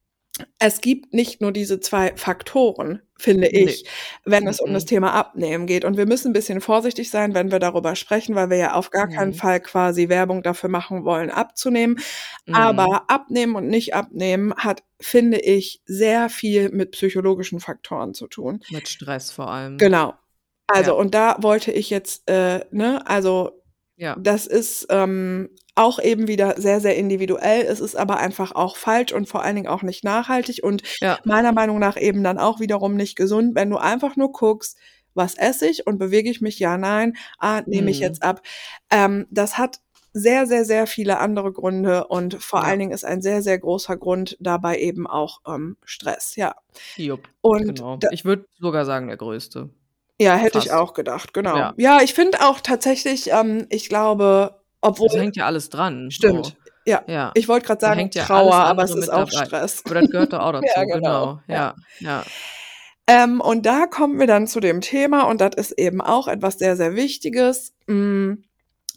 es gibt nicht nur diese zwei Faktoren, finde Ne. ich, wenn es um das Mhm. Thema Abnehmen geht. Und wir müssen 'n bisschen vorsichtig sein, wenn wir darüber sprechen, weil wir ja auf gar keinen Mhm. Fall quasi Werbung dafür machen wollen, abzunehmen. Mhm. Aber Abnehmen und nicht abnehmen hat, finde ich, sehr viel mit psychologischen Faktoren zu tun. Mit Stress vor allem. Genau. Also, Ja, und da wollte ich jetzt, äh, ne, also ja, das ist, ähm, auch eben wieder sehr, sehr individuell. Es ist aber einfach auch falsch und vor allen Dingen auch nicht nachhaltig und ja. meiner Meinung nach eben dann auch wiederum nicht gesund, wenn du einfach nur guckst: „Was esse ich und bewege ich mich? Ja, nein. Ah, nehme ich Mhm. jetzt ab?“ Ähm, das hat sehr, sehr, sehr viele andere Gründe und vor allen Ja. Dingen ist ein sehr, sehr großer Grund dabei eben auch, ähm, Stress, ja. Jupp, Und genau. da Ich würde sogar sagen, der größte. ja, hätte ich Fast. auch gedacht, genau. Ja. Ja, ich finde auch tatsächlich, ähm, ich glaube, obwohl Es hängt ja alles dran, so. stimmt, ja. Ja. Ich wollte grad Da sagen hängt ja Trauer, alles aber andere es ist mit auch dabei. Stress. Aber das gehört doch auch Ja, dazu, genau, genau. ja. Ja, ja. Ähm, und da kommen wir dann zu dem Thema und das ist eben auch etwas sehr, sehr Wichtiges. Hm,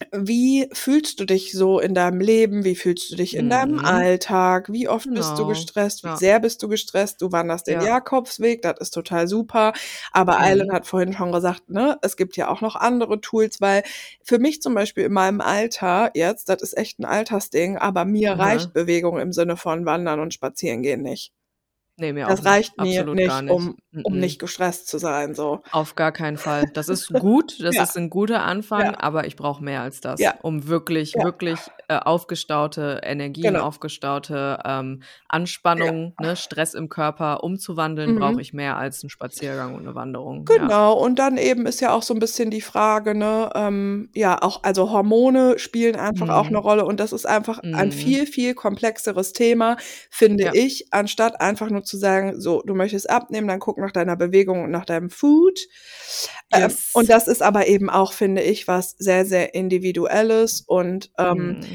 wie fühlst du dich so in deinem Leben? Wie fühlst du dich in deinem Mhm. Alltag? Wie oft bist du Genau. gestresst? Wie Ja, sehr bist du gestresst? Du wanderst den ja. Jakobsweg, das ist total super. Aber Alan Mhm. hat vorhin schon gesagt, ne, es gibt ja auch noch andere Tools, weil für mich zum Beispiel in meinem Alter jetzt, das ist echt ein Altersding, aber mir reicht Aha. Bewegung im Sinne von Wandern und Spazierengehen nicht. Ne, mir auch Das nicht. reicht mir Absolut gar nicht, nicht. um um Mm-mm. nicht gestresst zu sein, so. Auf gar keinen Fall. Das ist gut, das Ja, ist 'n guter ja, Anfang, aber ich brauche mehr als das, ja, um wirklich, ja, wirklich, äh, aufgestaute Energien, genau. aufgestaute, ähm, Ja. Anspannung, ne, Stress im Körper umzuwandeln, brauche Mhm. ich mehr als 'n Spaziergang und 'ne Wanderung, ja. Genau, und dann eben ist ja auch so 'n bisschen die Frage, ne, ähm, ja, auch also Hormone spielen einfach auch 'ne Mhm. Rolle und das ist einfach ein Mhm. viel, viel komplexeres Thema, finde Ja. ich, anstatt einfach nur zu sagen: „So, du möchtest abnehmen, dann guck nach deiner Bewegung und nach deinem Food.“ Ähm, und Yes. das ist aber eben auch, finde ich, was sehr, sehr Individuelles und, ähm, Mhm.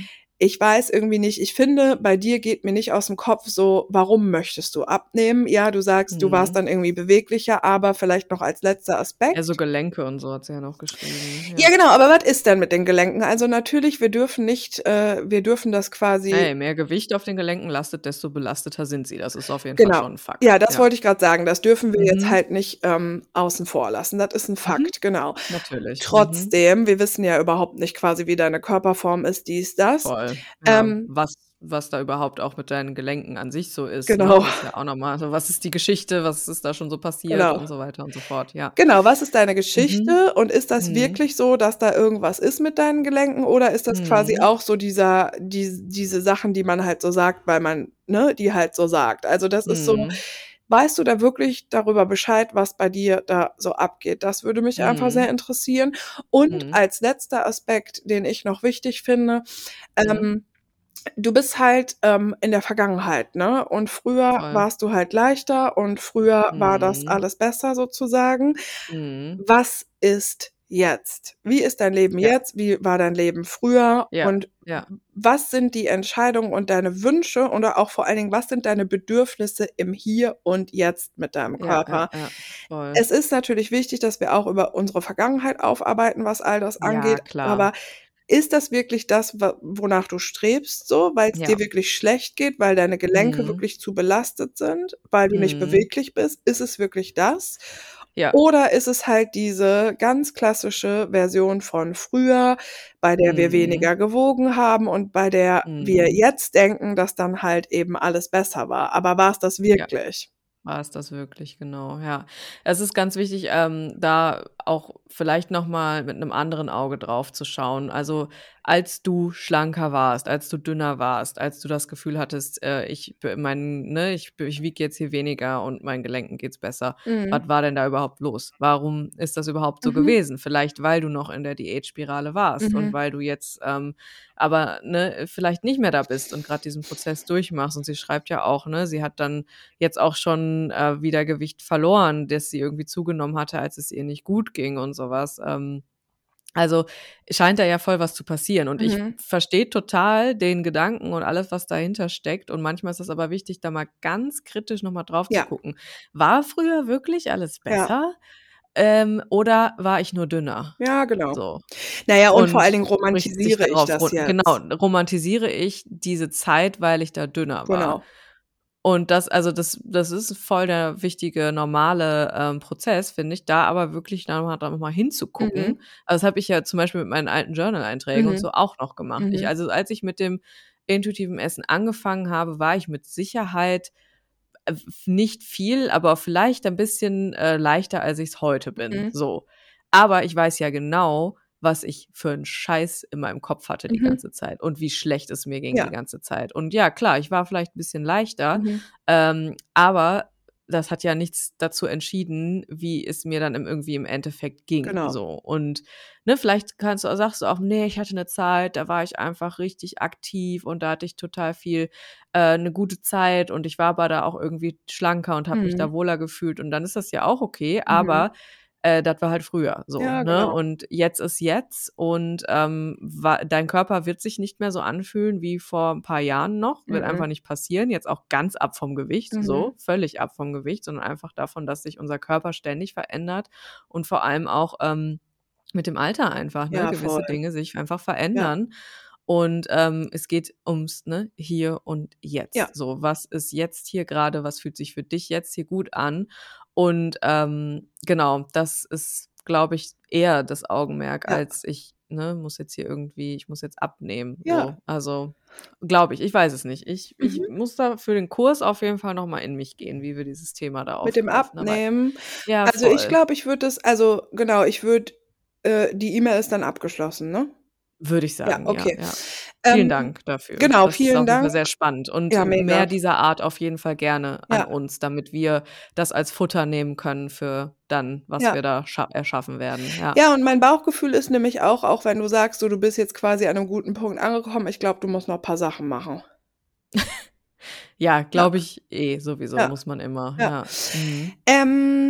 ich weiß irgendwie nicht, ich finde, bei dir geht mir nicht aus dem Kopf so, warum möchtest du abnehmen? Ja, du sagst, du warst Mhm. dann irgendwie beweglicher, aber vielleicht noch als letzter Ja, so Aspekt. Gelenke und so hat sie ja noch geschrieben, Ja, ja. genau, aber was ist denn mit den Gelenken? Also natürlich, wir dürfen nicht, äh, wir dürfen das quasi Ja, je mehr Gewicht auf den Gelenken lastet, desto belasteter sind sie. Das ist auf jeden Fall Genau. schon 'n Fakt, Ja, das ja. wollte ich grad sagen. Das dürfen wir jetzt Mhm. halt nicht, ähm, außen vor lassen. Das ist 'n Mhm. Fakt, genau. Natürlich, mhm. Trotzdem, wir wissen ja überhaupt nicht quasi, wie deine Körperform ist, dies, das. Voll, ja. Ähm Was was da überhaupt auch mit deinen Gelenken an sich so ist, ne? Genau. Das ist ja auch noch mal so, was ist die Geschichte, was ist da schon so passiert Genau. und so weiter und so fort, ja. Genau, was ist deine Mhm. Geschichte und ist das Mhm. wirklich so, dass da irgendwas ist mit deinen Gelenken oder ist das quasi Mhm. auch so dieser dies diese Sachen, die man halt so sagt, weil man ne, die halt so sagt. Also, das ist so Mhm. weißt du da wirklich darüber Bescheid, was bei dir da so abgeht? Das würde mich einfach sehr Mhm. interessieren. Und Mhm. als letzter Aspekt, den ich noch wichtig finde, Mhm. ähm, du bist halt, ähm, in der Vergangenheit, ne? Und früher Voll. warst du halt leichter und früher war das Mhm. alles besser sozusagen. Mhm. Was ist jetzt? Wie ist dein Leben Ja. jetzt? Wie war dein Leben früher? Ja, Und ja. w was sind die Entscheidungen und deine Wünsche oder auch vor allen Dingen, was sind deine Bedürfnisse im Hier und Jetzt mit deinem Ja, ja, Körper? ja, voll. Es ist natürlich wichtig, dass wir auch über unsere Vergangenheit aufarbeiten, was all das Ja, angeht, klar. aber ist das wirklich das, wa wonach du strebst so, weil's dir Ja. wirklich schlecht geht, weil deine Gelenke Mhm. wirklich zu belastet sind, weil du nicht Mhm. beweglich bist? Ist es wirklich das? Ja. Oder ist es halt diese ganz klassische Version von früher, bei der wir Mhm. weniger gewogen haben und bei der wir Mhm. jetzt denken, dass dann halt eben alles besser war. Aber war's das Ja. wirklich? War's das wirklich, genau, ja. Es ist ganz wichtig, ähm, da auch vielleicht noch mal mit 'nem anderen Auge drauf zu schauen. Also, als du schlanker warst, als du dünner warst, als du das Gefühl hattest, äh, ich b mein ne, ich b ich wiege jetzt hier weniger und meinen Gelenken geht's besser. Mhm. Was war denn da überhaupt los? Warum ist das überhaupt so Mhm. gewesen? Vielleicht, weil du noch in der Diätspirale warst und Mhm. weil du jetzt, ähm, aber, ne, vielleicht nicht mehr da bist und grad diesen Prozess durchmachst. Und sie schreibt ja auch, ne, sie hat dann jetzt auch schon, äh, wieder Gewicht verloren, das sie irgendwie zugenommen hatte, als es ihr nicht gut ging und so was. Ähm, also, scheint da ja voll was zu passieren. Und ich Mhm. verstehe total den Gedanken und alles, was dahinter steckt. Und manchmal ist es aber wichtig, da mal ganz kritisch noch mal drauf zu Ja. gucken. War früher wirklich alles Ja. besser, ähm, oder war ich nur dünner? Ja, genau. So. Na ja, und vor allen Und Dingen richte dich romantisiere ich darauf das run genau, jetzt. romantisiere ich diese Zeit, weil ich da dünner war. Genau. Und das also, das das ist voll der wichtige, normale, ähm, Prozess, finde ich, da aber wirklich da mal da noch mal hinzugucken. Mhm. Also, das habe ich ja zum Beispiel mit meinen alten Journal-Einträgen und Mhm. so auch noch gemacht. Ich Mhm. also, als ich mit dem intuitiven Essen angefangen habe, war ich mit Sicherheit, äh, f nicht viel, aber vielleicht ein bisschen, äh, leichter, als ich's heute bin, Mhm. so. Aber ich weiß ja genau, was ich für 'n Scheiß in meinem Kopf hatte die Mhm. ganze Zeit und wie schlecht es mir ging die Ja. ganze Zeit. Und ja, klar, ich war vielleicht 'n bisschen leichter, Mhm. ähm, aber das hat ja nichts dazu entschieden, wie es mir dann im irgendwie im Endeffekt ging, Genau. so. Und, ne, vielleicht kannst du sagst du auch: „Ne, ich hatte 'ne Zeit, da war ich einfach richtig aktiv und da hatte ich total viel äh, 'ne gute Zeit und ich war aber da auch irgendwie schlanker und habe mich da Mhm. wohler gefühlt.“ Und dann ist das ja auch okay, Mhm. aber, äh, das war halt früher so, Ja, ne? genau. Und jetzt ist jetzt und, ähm, wa dein Körper wird sich nicht mehr so anfühlen wie vor 'n paar Jahren noch, wird einfach Mhm. nicht passieren, jetzt auch ganz ab vom Gewicht, Mhm. so, völlig ab vom Gewicht, sondern einfach davon, dass sich unser Körper ständig verändert und vor allem auch, ähm, mit dem Alter einfach, ne, Ja, voll. gewisse Dinge sich einfach Ja. verändern. Und, ähm, es geht ums, ne, Hier und Ja. Jetzt. So, was ist jetzt hier grade? Was fühlt sich für dich jetzt hier gut an? Und, ähm, genau, das ist, glaube ich, eher das Augenmerk, Ja. als ich, ne, muss jetzt hier irgendwie ich muss jetzt abnehmen, Ja. so. Also, glaube ich. Ich weiß es nicht. Ich ich Mhm. muss da für den Kurs auf jeden Fall noch mal in mich gehen, wie wir dieses Thema da Mit dem aufgreifen, aber Abnehmen. ja, Also, ich voll. glaube, ich würde das also, genau, ich würde äh, die E-Mail ist dann abgeschlossen, ne? Würde ich Ja, sagen, ja, okay. ja. Vielen Ähm, Dank dafür. genau, Das ist vielen auf jeden Fall Dank. sehr spannend und Ja, mehr mega. dieser Art auf jeden Fall gerne an Ja. uns, damit wir das als Futter nehmen können für dann, was Ja. wir da scha erschaffen werden, ja. Ja, und mein Bauchgefühl ist nämlich auch auch wenn du sagst, so, du bist jetzt quasi an 'nem guten Punkt angekommen, ich glaube, du musst noch paar Sachen machen. Ja, Ja. glaube ich eh sowieso, Ja. muss man immer, Ja. ja. Mhm. Ähm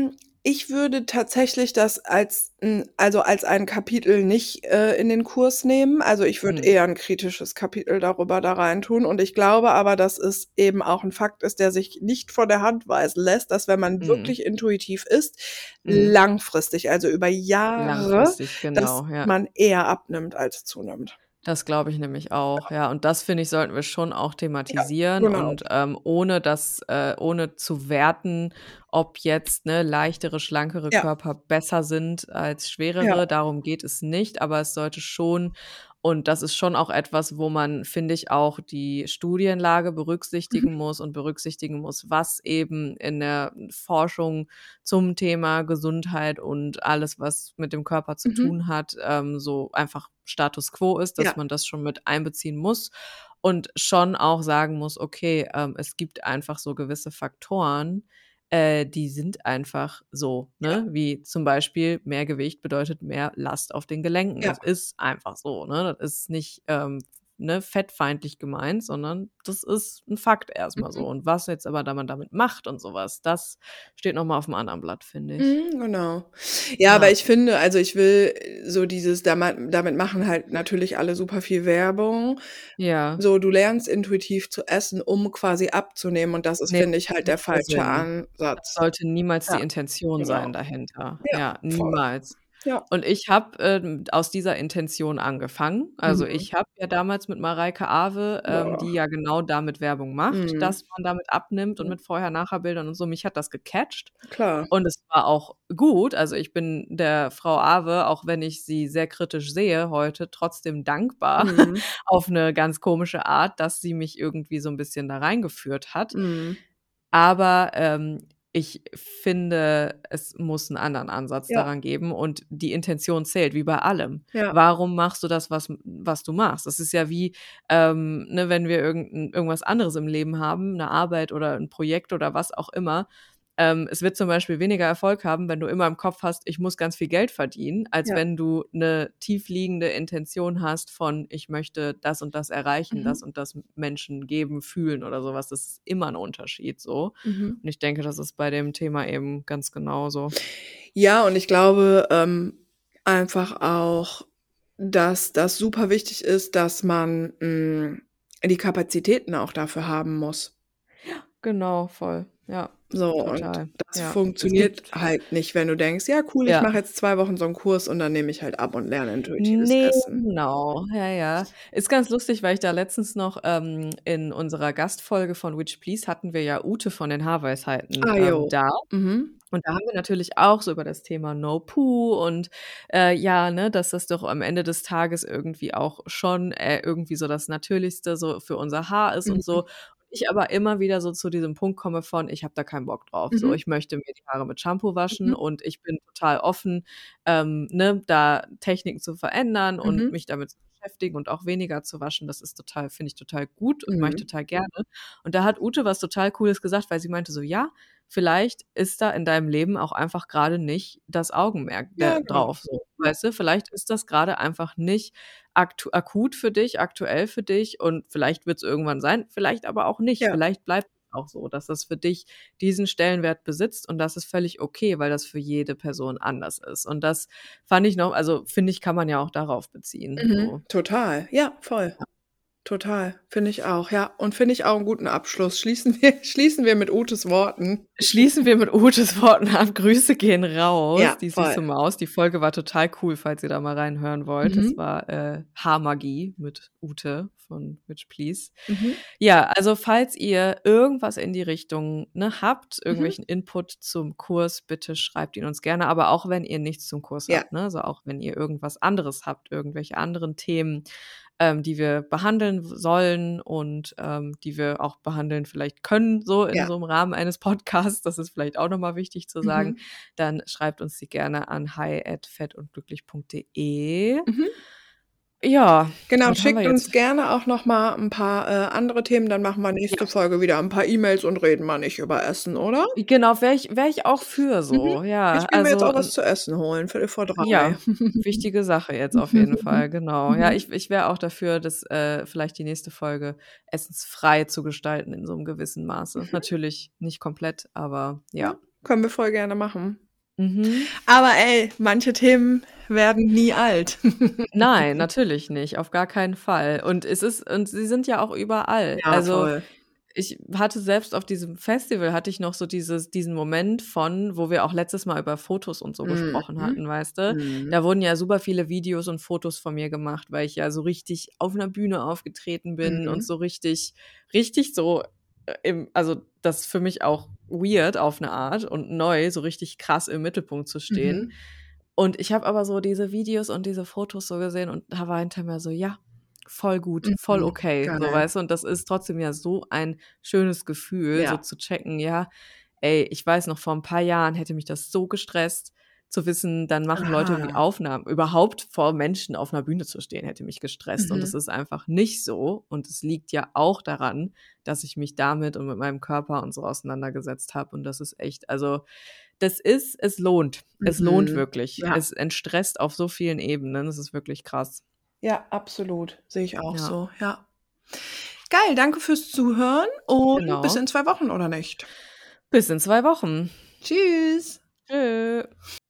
Ich würde tatsächlich das als 'n also, als ein Kapitel nicht, äh, in den Kurs nehmen. Also, ich würde Mhm. eher 'n kritisches Kapitel darüber da reintun und ich glaube aber, dass es eben auch 'n Fakt ist, der sich nicht von der Hand weisen lässt, dass wenn man Mhm. wirklich intuitiv ist, Mhm. langfristig, also, über Jahre, Langfristig, dass genau, ja. man eher abnimmt als zunimmt. Das glaube ich nämlich auch, Ja. ja. Und das, finde ich, sollten wir schon auch Ja, thematisieren genau. und, ähm, ohne das äh, ohne zu werten, ob jetzt, ne, leichtere, schlankere Ja. Körper besser sind als Ja. schwerere. Darum geht es nicht, aber es sollte schon und das ist schon auch etwas, wo man, finde ich, auch die Studienlage berücksichtigen Mhm. muss und berücksichtigen muss, was eben in der Forschung zum Thema Gesundheit und alles, was mit dem Körper zu Mhm. tun hat, ähm, so einfach Status quo ist, dass Ja. man das schon mit einbeziehen muss und schon auch sagen muss: „Okay, ähm, es gibt einfach so gewisse Faktoren, äh, die sind einfach so“, Ja. ne? Wie zum Beispiel mehr Gewicht bedeutet mehr Last auf den Gelenken. Ja. Es ist einfach so, ne? Das ist nicht, ähm, ne, fettfeindlich gemeint, sondern das ist 'n Fakt erst mal so. Mhm. Und was jetzt aber da man damit macht und so was, das steht noch mal auf'm anderen Blatt, finde ich. Mhm, genau. Ja, aber Ja. ich finde also, ich will so dieses dama damit machen halt natürlich alle super viel Werbung. Ja. So, du lernst intuitiv zu essen, um quasi abzunehmen und das ist, Ne, finde ich, halt der nicht der falsche Sinn. Das Ansatz. sollte niemals die Ja, Intention genau. sein dahinter. Ja, Ja, voll. niemals. Ja. Und ich habe, ähm, aus dieser Intention angefangen. Also, Mhm. ich habe ja damals mit Mareike Awe, ähm, Boah. die ja genau damit Werbung macht, Mhm. dass man damit abnimmt und Mhm. mit Vorher-Nachher-Bildern und so. Mich hat das gecatcht Klar. und es war auch gut. Also, ich bin der Frau Awe, auch wenn ich sie sehr kritisch sehe heute, trotzdem dankbar Mhm. auf 'ne ganz komische Art, dass sie mich irgendwie so 'n bisschen da reingeführt hat. Mhm. Aber, ähm, ich finde, es muss 'n anderen Ansatz Ja. daran geben und die Intention zählt, wie bei allem. Ja. Warum machst du das, was m was du machst? Das ist ja wie, ähm, ne, wenn wir irgend 'n irgendwas anderes im Leben haben, 'ne Arbeit oder 'n Projekt oder was auch immer. Ähm, es wird zum Beispiel weniger Erfolg haben, wenn du immer im Kopf hast: „Ich muss ganz viel Geld verdienen“, als Ja. wenn du 'ne tiefliegende Intention hast von: „Ich möchte das und das erreichen, das Mhm. und das Menschen geben, fühlen“ oder so was. Das ist immer 'n Unterschied so. Mhm. Und ich denke, das ist bei dem Thema eben ganz genauso. Ja, und ich glaube, ähm, einfach auch, dass das super wichtig ist, dass man, hm, die Kapazitäten auch dafür haben muss. Ja, genau, voll. Ja, So, und total. das Ja. Es funktioniert gibt halt nicht, wenn du denkst: „Ja, cool, ich Ja. mache jetzt zwei Wochen so 'n Kurs und dann nehme ich halt ab und lerne intuitives Ne, Essen.“ genau. Ja, ja. Ist ganz lustig, weil ich da letztens noch, ähm, in unserer Gastfolge von Which Please hatten wir ja Ute von den Haarweisheiten, Ah, ähm, jo. da. Mhm. Und da haben wir natürlich auch so über das Thema No Poo und, äh, ja, ne, dass das doch am Ende des Tages irgendwie auch schon, äh, irgendwie so das Natürlichste so für unser Haar ist und Mhm. so. Ich aber immer wieder so zu diesem Punkt komme von: „Ich habe da keinen Bock drauf“, so. Mhm. Ich möchte mir die Haare mit Shampoo waschen Mhm. und ich bin total offen, ähm, ne, da Techniken zu verändern und Mhm. mich damit zu beschäftigen und auch weniger zu waschen. Das ist total finde ich total gut und mache ich Mhm. total gerne. Und da hat Ute was total Cooles gesagt, weil sie meinte so: „Ja, vielleicht ist da in deinem Leben auch einfach grade nicht das Augenmerk Ja, da genau. drauf so, Ja. weißt du? Vielleicht ist das grade einfach nicht aktu akut für dich, aktuell für dich und vielleicht wird's irgendwann sein, vielleicht aber auch nicht. Ja. Vielleicht bleibt es auch so, dass das für dich diesen Stellenwert besitzt und das ist völlig okay, weil das für jede Person anders ist. Und das fand ich noch also, finde ich, kann man ja auch darauf beziehen, Mhm. so. Total. Ja, voll. Ja. Total. Finde ich auch, ja. Und finde ich auch 'n guten Abschluss. Schließen wir schließen wir mit Utes Worten. Schließen wir mit Utes Worten ab. Grüße gehen raus, Ja, die voll. süße Maus. Die Folge war total cool, falls ihr da mal reinhören wollt. Das Mhm. war, äh, Haarmagie mit Ute von Which Please. Mhm. Ja, also, falls ihr irgendwas in die Richtung, ne, habt, Mhm. irgendwelchen Input zum Kurs, bitte schreibt ihn uns gerne, aber auch wenn ihr nichts zum Kurs Ja. habt, ne? Also, auch wenn ihr irgendwas anderes habt, irgendwelche anderen Themen, ähm, die wir behandeln w sollen und, ähm, die wir auch behandeln vielleicht können, so in Ja. so 'm Rahmen eines Podcasts. Das ist vielleicht auch noch mal wichtig zu sagen. Mhm. Dann schreibt uns die gerne an hi at fettundglücklich punkt de. Mhm. Ja, Genau, was haben wir schickt uns jetzt? gerne auch noch mal 'n paar, äh, andere Themen, dann machen wir Ja. nächste Folge wieder 'n paar E-Mails und reden mal nicht über Essen, oder? Genau, wäre ich wäre ich auch für Mhm. so, ja. Ich gehe mir jetzt Also, auch was n zu essen holen, viertel vor drei. Ja, wichtige Sache jetzt auf jeden Fall, genau. Ja, ich ich wäre auch dafür, das, äh, vielleicht die nächste Folge essensfrei zu gestalten in so 'nem gewissen Maße. Mhm. Natürlich nicht komplett, aber Ja, ja. können wir voll gerne machen. Mhm. Aber ey, manche Themen werden nie alt. Nein, natürlich nicht, auf gar keinen Fall. Und es ist und sie sind ja auch überall. Ja, Also, voll. ich hatte selbst auf diesem Festival hatte ich noch so dieses diesen Moment von, wo wir auch letztes Mal über Fotos und so gesprochen Mhm. hatten, weißt du? Mhm. Da wurden ja super viele Videos und Fotos von mir gemacht, weil ich ja so richtig auf 'ner Bühne aufgetreten bin und Mhm. so richtig richtig so, äh, im also, das ist für mich auch weird auf 'ne Art und neu, so richtig krass im Mittelpunkt zu stehen. Mhm. Und ich habe aber so diese Videos und diese Fotos so gesehen und da war hinter mir so: „Ja, voll gut, voll Mhm. okay“, so, Geil. weißt du? Und das ist trotzdem ja so ein schönes Gefühl, so Ja. zu checken, ja, ey, ich weiß noch, vor 'n paar Jahren hätte mich das so gestresst, zu wissen, dann machen Leute irgendwie Aha. Aufnahmen. Überhaupt vor Menschen auf 'ner Bühne zu stehen, hätte mich gestresst und das Mhm. ist einfach nicht so. Und es liegt ja auch daran, dass ich mich damit und mit meinem Körper und so auseinandergesetzt habe und das ist echt also, das ist es lohnt. Es lohnt Mhm. wirklich. Ja. Es entstresst auf so vielen Ebenen. Das ist wirklich krass. Ja, absolut. Sehe ich auch Ja. so, ja. Geil, danke fürs Zuhören und bis Genau. in zwei Wochen oder nicht? Bis in zwei Wochen. Tschüss. Tschü.